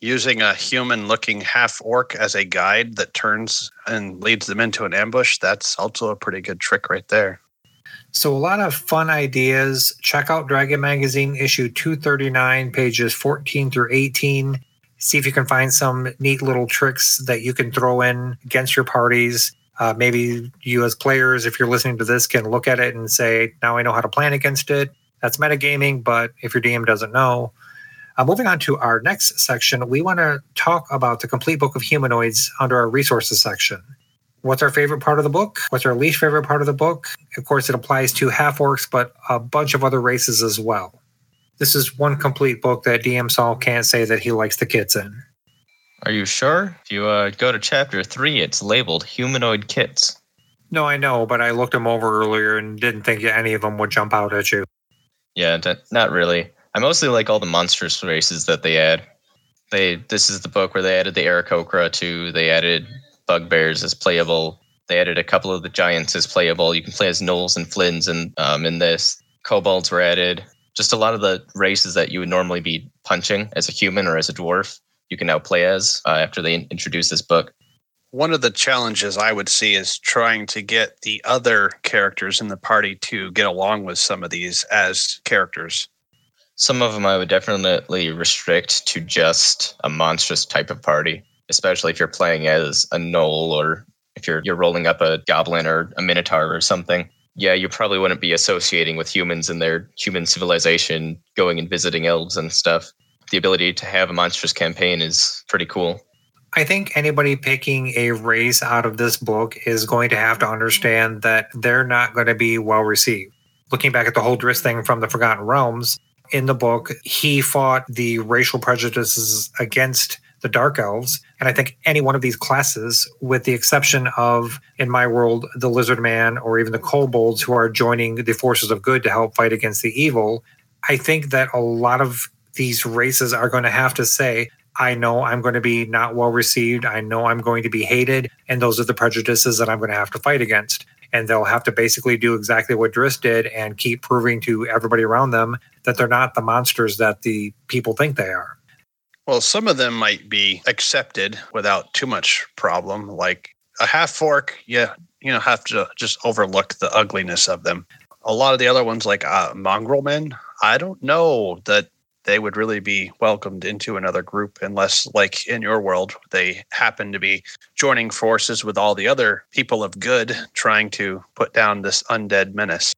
using a human-looking half-orc as a guide that turns and leads them into an ambush, that's also a pretty good trick right there. So a lot of fun ideas. Check out Dragon Magazine issue two thirty-nine, pages fourteen through eighteen. See if you can find some neat little tricks that you can throw in against your parties. Uh, maybe you as players, if you're listening to this, can look at it and say, now I know how to plan against it. That's metagaming, but if your D M doesn't know. Uh, moving on to our next section, we want to talk about the complete book of humanoids under our resources section. What's our favorite part of the book? What's our least favorite part of the book? Of course, it applies to half-orcs, but a bunch of other races as well. This is one complete book that D M Saul can't say that he likes the kits in. Are you sure? If you uh, go to chapter three, it's labeled humanoid kits. No, I know, but I looked them over earlier and didn't think any of them would jump out at you. Yeah, d- not really. I mostly like all the monstrous races that they add. They This is the book where they added the Aarakocra too. They added bugbears as playable. They added a couple of the giants as playable. You can play as gnolls and flins and um, in this. Kobolds were added. Just a lot of the races that you would normally be punching as a human or as a dwarf, you can now play as uh, after they introduce this book. One of the challenges I would see is trying to get the other characters in the party to get along with some of these as characters. Some of them I would definitely restrict to just a monstrous type of party, especially if you're playing as a gnoll or if you're you're rolling up a goblin or a minotaur or something. Yeah, you probably wouldn't be associating with humans and their human civilization, going and visiting elves and stuff. The ability to have a monstrous campaign is pretty cool. I think anybody picking a race out of this book is going to have to understand that they're not going to be well received. Looking back at the whole Driss thing from the Forgotten Realms, in the book, he fought the racial prejudices against the Dark Elves. And I think any one of these classes, with the exception of, in my world, the Lizard Man or even the Kobolds who are joining the forces of good to help fight against the evil, I think that a lot of these races are going to have to say, I know I'm going to be not well received. I know I'm going to be hated. And those are the prejudices that I'm going to have to fight against. And they'll have to basically do exactly what Driss did and keep proving to everybody around them that they're not the monsters that the people think they are. Well, some of them might be accepted without too much problem. Like a half-orc, yeah, you know, have to just overlook the ugliness of them. A lot of the other ones, like uh, mongrel men, I don't know that they would really be welcomed into another group unless, like in your world, they happen to be joining forces with all the other people of good trying to put down this undead menace.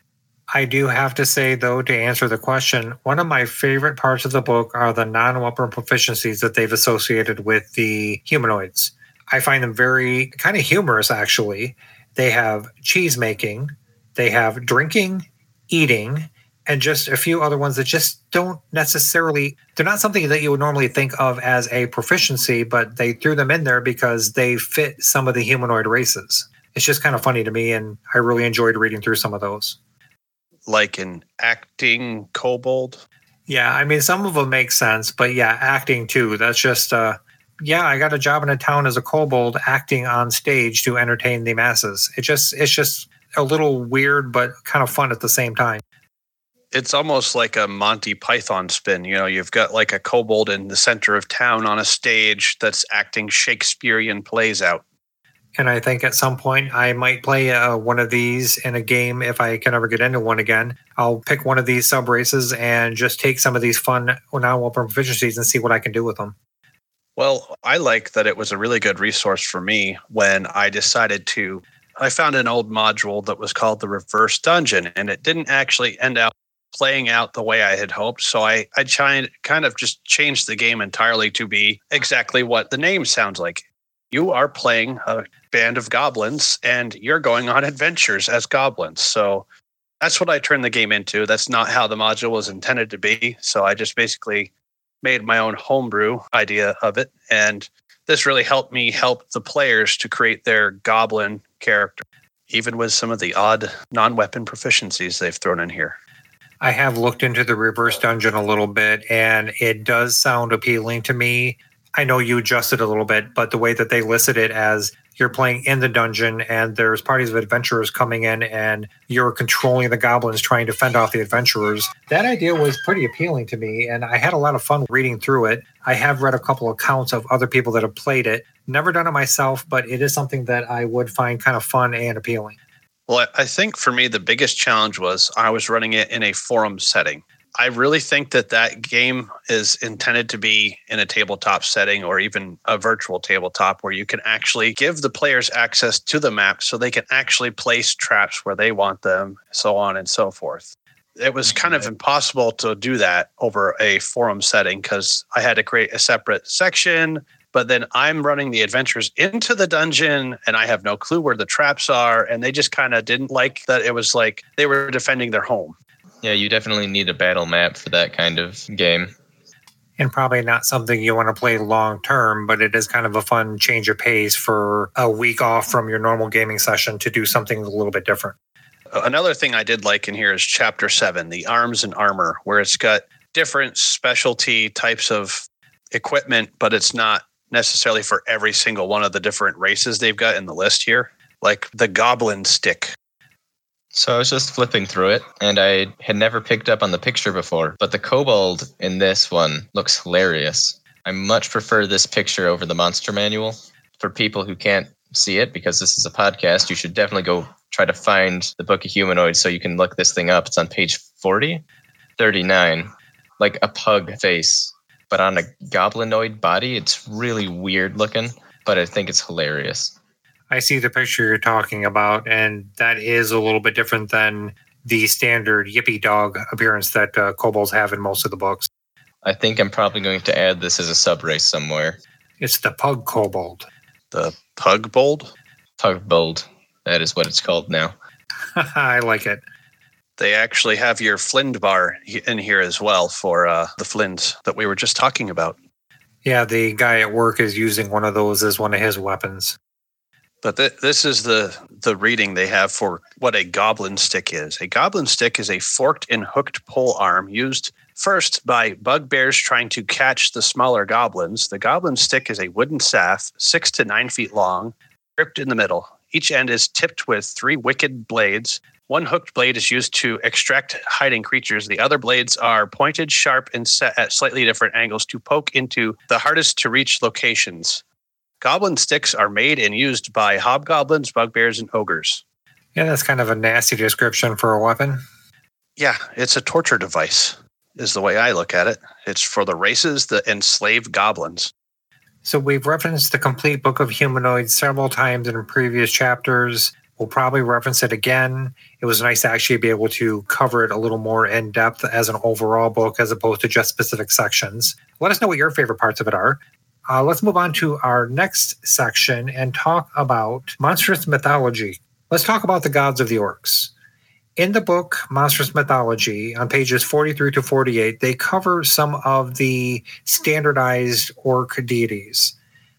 I do have to say, though, to answer the question, one of my favorite parts of the book are the non-weapon proficiencies that they've associated with the humanoids. I find them very kind of humorous, actually. They have cheese making, they have drinking, eating, and just a few other ones that just don't necessarily, they're not something that you would normally think of as a proficiency, but they threw them in there because they fit some of the humanoid races. It's just kind of funny to me, and I really enjoyed reading through some of those. Like an acting kobold? Yeah, I mean, some of them make sense, but yeah, acting too. That's just, uh, yeah, I got a job in a town as a kobold acting on stage to entertain the masses. It just, it's just a little weird, but kind of fun at the same time. It's almost like a Monty Python spin. You know, you've got like a kobold in the center of town on a stage that's acting Shakespearean plays out. And I think at some point I might play uh, one of these in a game if I can ever get into one again. I'll pick one of these sub races and just take some of these fun non-weapon proficiencies and see what I can do with them. Well, I like that it was a really good resource for me when I decided to. I found an old module that was called the Reverse Dungeon, and it didn't actually end up playing out the way I had hoped. So I, I tried, kind of just changed the game entirely to be exactly what the name sounds like. You are playing a band of goblins and you're going on adventures as goblins. So that's what I turned the game into. That's not how the module was intended to be. So I just basically made my own homebrew idea of it. And this really helped me help the players to create their goblin character, even with some of the odd non-weapon proficiencies they've thrown in here. I have looked into the Reverse Dungeon a little bit, and it does sound appealing to me. I know you adjusted a little bit, but the way that they listed it as you're playing in the dungeon and there's parties of adventurers coming in and you're controlling the goblins trying to fend off the adventurers. That idea was pretty appealing to me, and I had a lot of fun reading through it. I have read a couple accounts of other people that have played it. Never done it myself, but it is something that I would find kind of fun and appealing. Well, I think for me, the biggest challenge was I was running it in a forum setting. I really think that that game is intended to be in a tabletop setting or even a virtual tabletop where you can actually give the players access to the map so they can actually place traps where they want them, so on and so forth. It was kind of impossible to do that over a forum setting because I had to create a separate section. But then I'm running the adventurers into the dungeon and I have no clue where the traps are. And they just kind of didn't like that. It was like they were defending their home. Yeah, you definitely need a battle map for that kind of game. And probably not something you want to play long term, but it is kind of a fun change of pace for a week off from your normal gaming session to do something a little bit different. Another thing I did like in here is chapter seven, the arms and armor, where it's got different specialty types of equipment, but it's not necessarily for every single one of the different races they've got in the list here, like the goblin stick. So I was just flipping through it, and I had never picked up on the picture before, but the kobold in this one looks hilarious. I much prefer this picture over the monster manual. For people who can't see it, because this is a podcast, you should definitely go try to find the Book of Humanoids so you can look this thing up. It's on page forty, thirty-nine, like a pug face, but on a goblinoid body. It's really weird looking, but I think it's hilarious. I see the picture you're talking about, and that is a little bit different than the standard yippy dog appearance that uh, kobolds have in most of the books. I think I'm probably going to add this as a sub-race somewhere. It's the pug kobold. The pugbold? Pugbold. That is what it's called now. I like it. They actually have your Flind bar in here as well for uh, the Flinds that we were just talking about. Yeah, the guy at work is using one of those as one of his weapons. But th- this is the, the reading they have for what a goblin stick is. A goblin stick is a forked and hooked pole arm used first by bugbears trying to catch the smaller goblins. The goblin stick is a wooden staff, six to nine feet long, gripped in the middle. Each end is tipped with three wicked blades. One hooked blade is used to extract hiding creatures. The other blades are pointed, sharp, and set at slightly different angles to poke into the hardest to reach locations. Goblin sticks are made and used by hobgoblins, bugbears, and ogres. Yeah, that's kind of a nasty description for a weapon. Yeah, it's a torture device, is the way I look at it. It's for the races that enslave goblins. So we've referenced the complete Book of Humanoids several times in previous chapters. We'll probably reference it again. It was nice to actually be able to cover it a little more in depth as an overall book as opposed to just specific sections. Let us know what your favorite parts of it are. Uh, let's move on to our next section and talk about monstrous mythology. Let's talk about the gods of the orcs. In the book, Monstrous Mythology, on pages forty-three to forty-eight, they cover some of the standardized orc deities.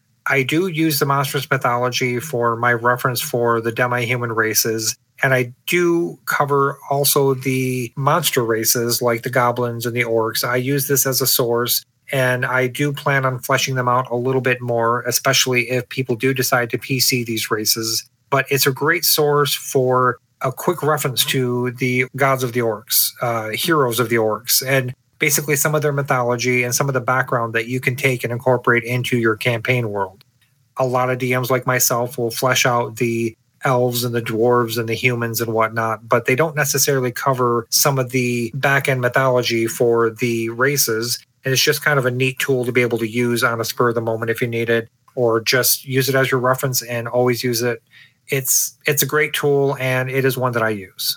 I do use the Monstrous Mythology for my reference for the demi-human races, and I do cover also the monster races like the goblins and the orcs. I use this as a source. And I do plan on fleshing them out a little bit more, especially if people do decide to P C these races. But it's a great source for a quick reference to the gods of the orcs, uh, heroes of the orcs, and basically some of their mythology and some of the background that you can take and incorporate into your campaign world. A lot of D Ms like myself will flesh out the elves and the dwarves and the humans and whatnot, but they don't necessarily cover some of the back-end mythology for the races. And it's just kind of a neat tool to be able to use on a spur of the moment if you need it, or just use it as your reference and always use it. It's it's a great tool, and it is one that I use.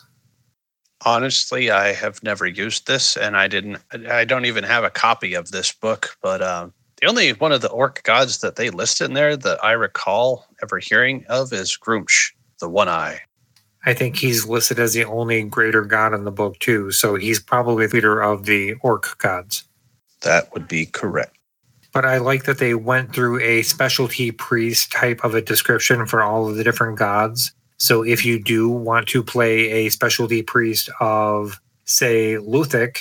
Honestly, I have never used this, and I didn't. I don't even have a copy of this book. But um, the only one of the orc gods that they list in there that I recall ever hearing of is Grumsh, the One Eye. I think he's listed as the only greater god in the book too, so he's probably the leader of the orc gods. That would be correct. But I like that they went through a specialty priest type of a description for all of the different gods. So if you do want to play a specialty priest of, say, Luthic,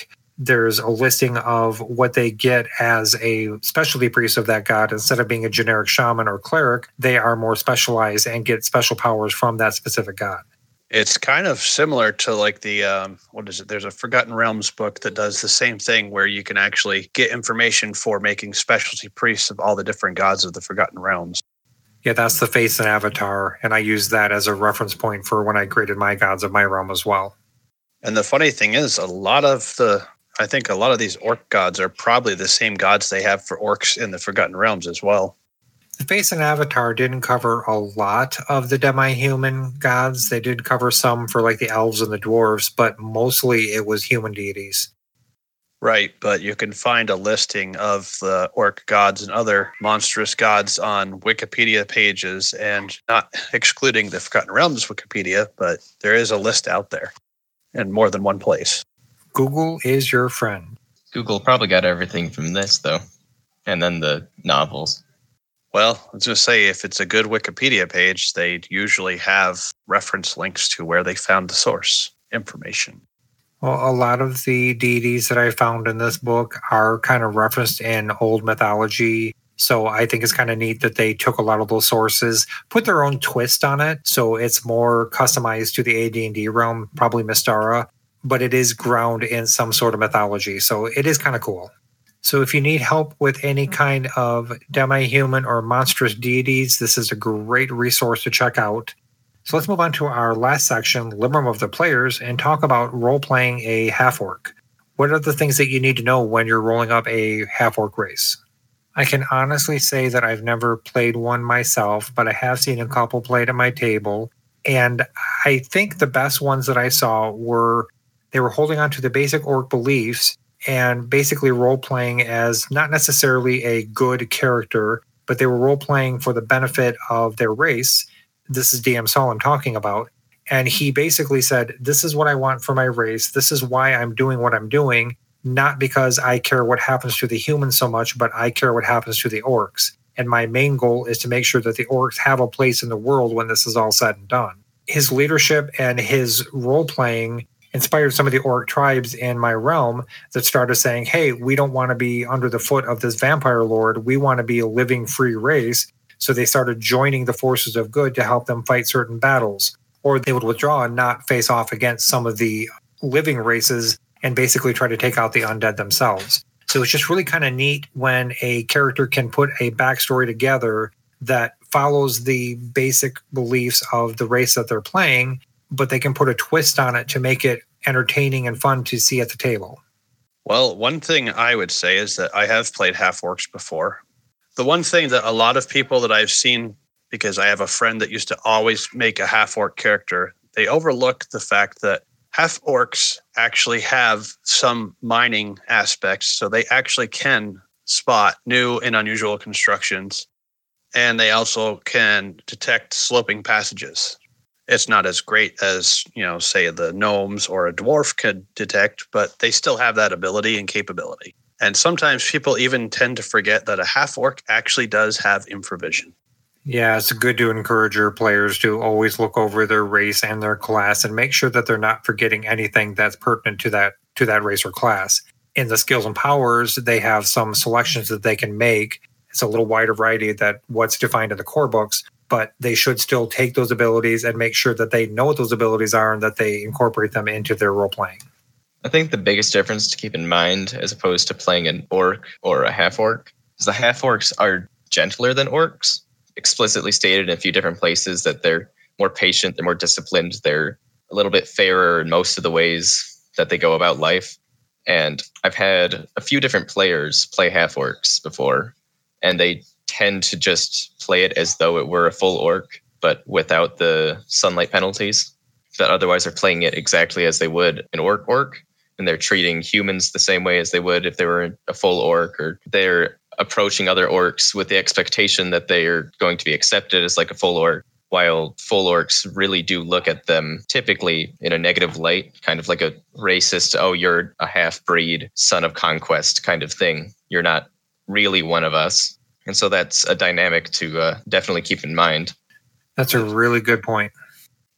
there's a listing of what they get as a specialty priest of that god. Instead of being a generic shaman or cleric, they are more specialized and get special powers from that specific god. It's kind of similar to like the, um, what is it? There's a Forgotten Realms book that does the same thing where you can actually get information for making specialty priests of all the different gods of the Forgotten Realms. Yeah, that's the Face and Avatar, and I use that as a reference point for when I created my gods of my realm as well. And the funny thing is, a lot of the, I think a lot of these orc gods are probably the same gods they have for orcs in the Forgotten Realms as well. The Face and Avatar didn't cover a lot of the demi-human gods. They did cover some for like the elves and the dwarves, but mostly it was human deities. Right, but you can find a listing of the orc gods and other monstrous gods on Wikipedia pages, and not excluding the Forgotten Realms Wikipedia, but there is a list out there in more than one place. Google is your friend. Google probably got everything from this, though, and then the novels. Well, I was going to say, if it's a good Wikipedia page, they usually have reference links to where they found the source information. Well, a lot of the deities that I found in this book are kind of referenced in old mythology. So I think it's kind of neat that they took a lot of those sources, put their own twist on it. So it's more customized to the A D and D realm, probably Mystara, but it is grounded in some sort of mythology. So it is kind of cool. So if you need help with any kind of demi-human or monstrous deities, this is a great resource to check out. So let's move on to our last section, Limerick of the Players, and talk about role-playing a half-orc. What are the things that you need to know when you're rolling up a half-orc race? I can honestly say that I've never played one myself, but I have seen a couple played at my table. And I think the best ones that I saw were they were holding on to the basic orc beliefs and basically role-playing as not necessarily a good character, but they were role-playing for the benefit of their race. This is D M Saul I'm talking about. And he basically said, this is what I want for my race. This is why I'm doing what I'm doing, not because I care what happens to the humans so much, but I care what happens to the orcs. And my main goal is to make sure that the orcs have a place in the world when this is all said and done. His leadership and his role-playing inspired some of the orc tribes in my realm that started saying, hey, we don't want to be under the foot of this vampire lord. We want to be a living free race. So they started joining the forces of good to help them fight certain battles. Or they would withdraw and not face off against some of the living races and basically try to take out the undead themselves. So it's just really kind of neat when a character can put a backstory together that follows the basic beliefs of the race that they're playing, but they can put a twist on it to make it entertaining and fun to see at the table. Well, one thing I would say is that I have played half-orcs before. The one thing that a lot of people that I've seen, because I have a friend that used to always make a half-orc character, they overlook the fact that half-orcs actually have some mining aspects, so they actually can spot new and unusual constructions, and they also can detect sloping passages. It's not as great as, you know, say the gnomes or a dwarf could detect, but they still have that ability and capability. And sometimes people even tend to forget that a half-orc actually does have infravision. Yeah, it's good to encourage your players to always look over their race and their class and make sure that they're not forgetting anything that's pertinent to that to that race or class. In the skills and powers, they have some selections that they can make. It's a little wider variety than what's defined in the core books, but they should still take those abilities and make sure that they know what those abilities are and that they incorporate them into their role-playing. I think the biggest difference to keep in mind as opposed to playing an orc or a half-orc is the half-orcs are gentler than orcs. Explicitly stated in a few different places that they're more patient, they're more disciplined, they're a little bit fairer in most of the ways that they go about life. And I've had a few different players play half-orcs before, and they tend to just play it as though it were a full orc, but without the sunlight penalties. That otherwise are playing it exactly as they would an orc orc, and they're treating humans the same way as they would if they were a full orc, or they're approaching other orcs with the expectation that they are going to be accepted as like a full orc, while full orcs really do look at them typically in a negative light, kind of like a racist, oh, you're a half-breed, son of conquest kind of thing. You're not really one of us. And so that's a dynamic to uh, definitely keep in mind. That's a really good point.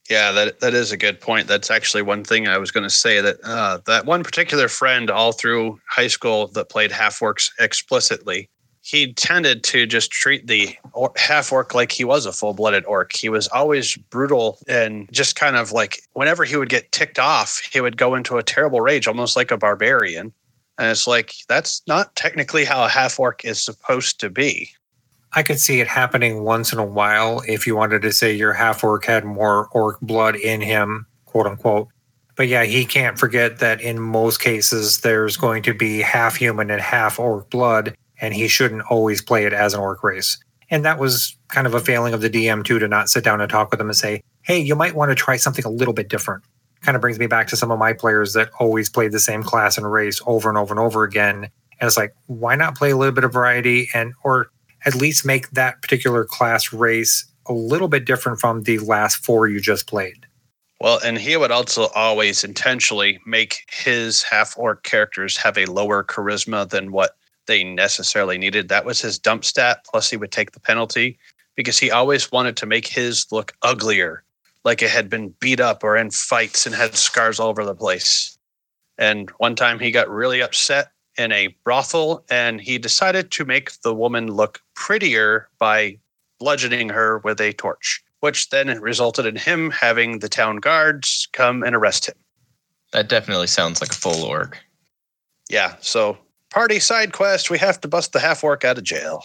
Yeah, that that is a good point. That's actually one thing I was going to say, that uh, that one particular friend all through high school that played half-orcs explicitly, he tended to just treat the or- half-orc like he was a full-blooded orc. He was always brutal and just kind of like, whenever he would get ticked off, he would go into a terrible rage, almost like a barbarian. And it's like, that's not technically how a half-orc is supposed to be. I could see it happening once in a while if you wanted to say your half-orc had more orc blood in him, quote unquote. But yeah, he can't forget that in most cases there's going to be half human and half orc blood, and he shouldn't always play it as an orc race. And that was kind of a failing of the D M too, to not sit down and talk with them and say, hey, you might want to try something a little bit different. Kind of brings me back to some of my players that always played the same class and race over and over and over again. And it's like, why not play a little bit of variety, and or at least make that particular class race a little bit different from the last four you just played? Well, and he would also always intentionally make his half-orc characters have a lower charisma than what they necessarily needed. That was his dump stat, plus he would take the penalty, because he always wanted to make his look uglier, like it had been beat up or in fights and had scars all over the place. And one time he got really upset in a brothel, and he decided to make the woman look prettier by bludgeoning her with a torch, which then resulted in him having the town guards come and arrest him. That definitely sounds like a full orc. Yeah, so party side quest, we have to bust the half-orc out of jail.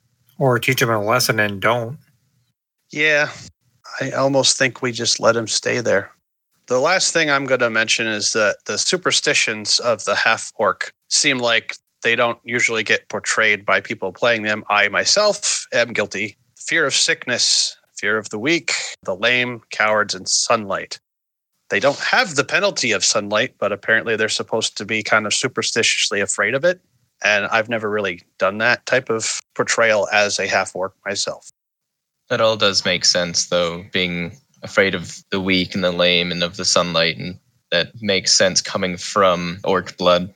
Or teach him a lesson and don't. Yeah, I almost think we just let him stay there. The last thing I'm going to mention is that the superstitions of the half-orc seem like they don't usually get portrayed by people playing them. I myself am guilty. Fear of sickness, fear of the weak, the lame, cowards, and sunlight. They don't have the penalty of sunlight, but apparently they're supposed to be kind of superstitiously afraid of it. And I've never really done that type of portrayal as a half-orc myself. That all does make sense, though, being afraid of the weak and the lame and of the sunlight, and that makes sense coming from orc blood.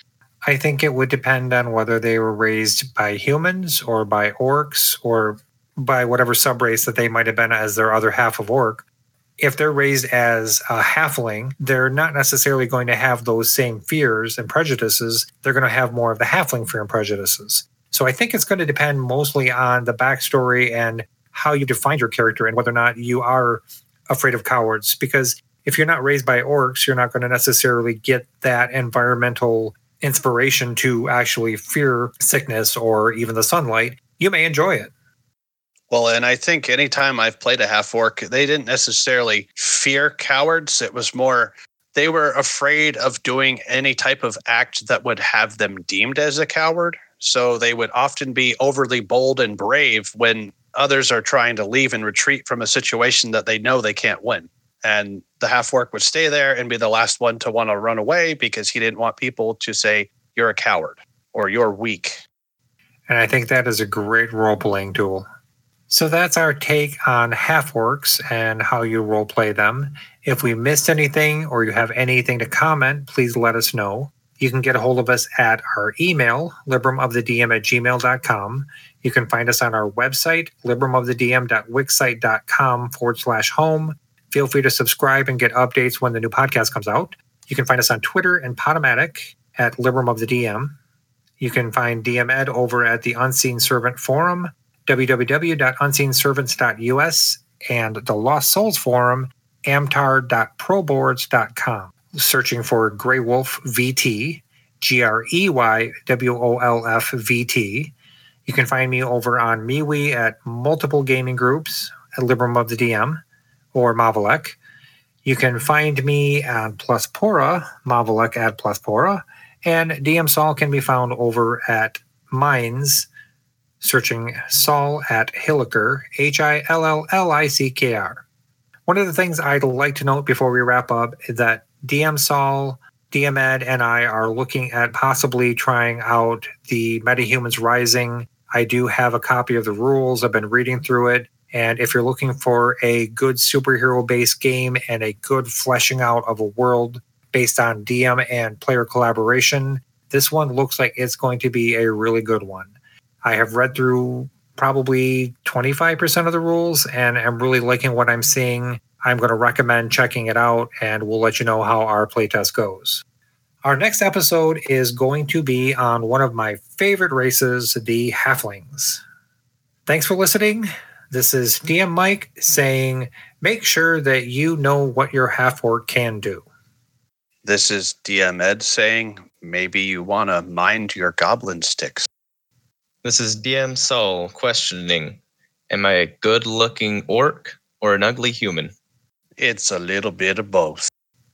I think it would depend on whether they were raised by humans or by orcs or by whatever subrace that they might have been as their other half of orc. If they're raised as a halfling, they're not necessarily going to have those same fears and prejudices. They're going to have more of the halfling fear and prejudices. So I think it's going to depend mostly on the backstory and how you define your character and whether or not you are afraid of cowards. Because if you're not raised by orcs, you're not going to necessarily get that environmental inspiration to actually fear sickness or even the sunlight. You may enjoy it. Well, and I think anytime I've played a half-orc, they didn't necessarily fear cowards. It was more they were afraid of doing any type of act that would have them deemed as a coward. So they would often be overly bold and brave when others are trying to leave and retreat from a situation that they know they can't win. And the half-orc would stay there and be the last one to want to run away because he didn't want people to say, you're a coward or you're weak. And I think that is a great role-playing tool. So that's our take on half-orcs and how you role-play them. If we missed anything or you have anything to comment, please let us know. You can get a hold of us at our email, liberumofthedm at gmail dot com. You can find us on our website, liberumofthedm.wixsite.com forward slash home. Feel free to subscribe and get updates when the new podcast comes out. You can find us on Twitter and Podomatic at liberumofthedm. You can find D M Ed over at the Unseen Servant Forum, w w w dot unseen servants dot u s, and the Lost Souls Forum, amtar dot proboards dot com. Searching for Grey Wolf V T, G R E Y W O L F V T. You can find me over on MeWe at multiple gaming groups at Liberum of the D M or Mavalek. You can find me on Pluspora, Mavalek at Pluspora, and D M Saul can be found over at Minds, searching Saul at Hilliker, H I L L L I C K R. One of the things I'd like to note before we wrap up is that D M Saul, D M Ed, and I are looking at possibly trying out the MetaHumans Rising. I do have a copy of the rules. I've been reading through it. And if you're looking for a good superhero-based game and a good fleshing out of a world based on D M and player collaboration, this one looks like it's going to be a really good one. I have read through probably twenty-five percent of the rules, and I'm really liking what I'm seeing. I'm going to recommend checking it out, and we'll let you know how our playtest goes. Our next episode is going to be on one of my favorite races, the Halflings. Thanks for listening. This is D M Mike saying, make sure that you know what your half-orc can do. This is D M Ed saying, maybe you want to mind your goblin sticks. This is D M Saul questioning, am I a good-looking orc or an ugly human? It's a little bit of both.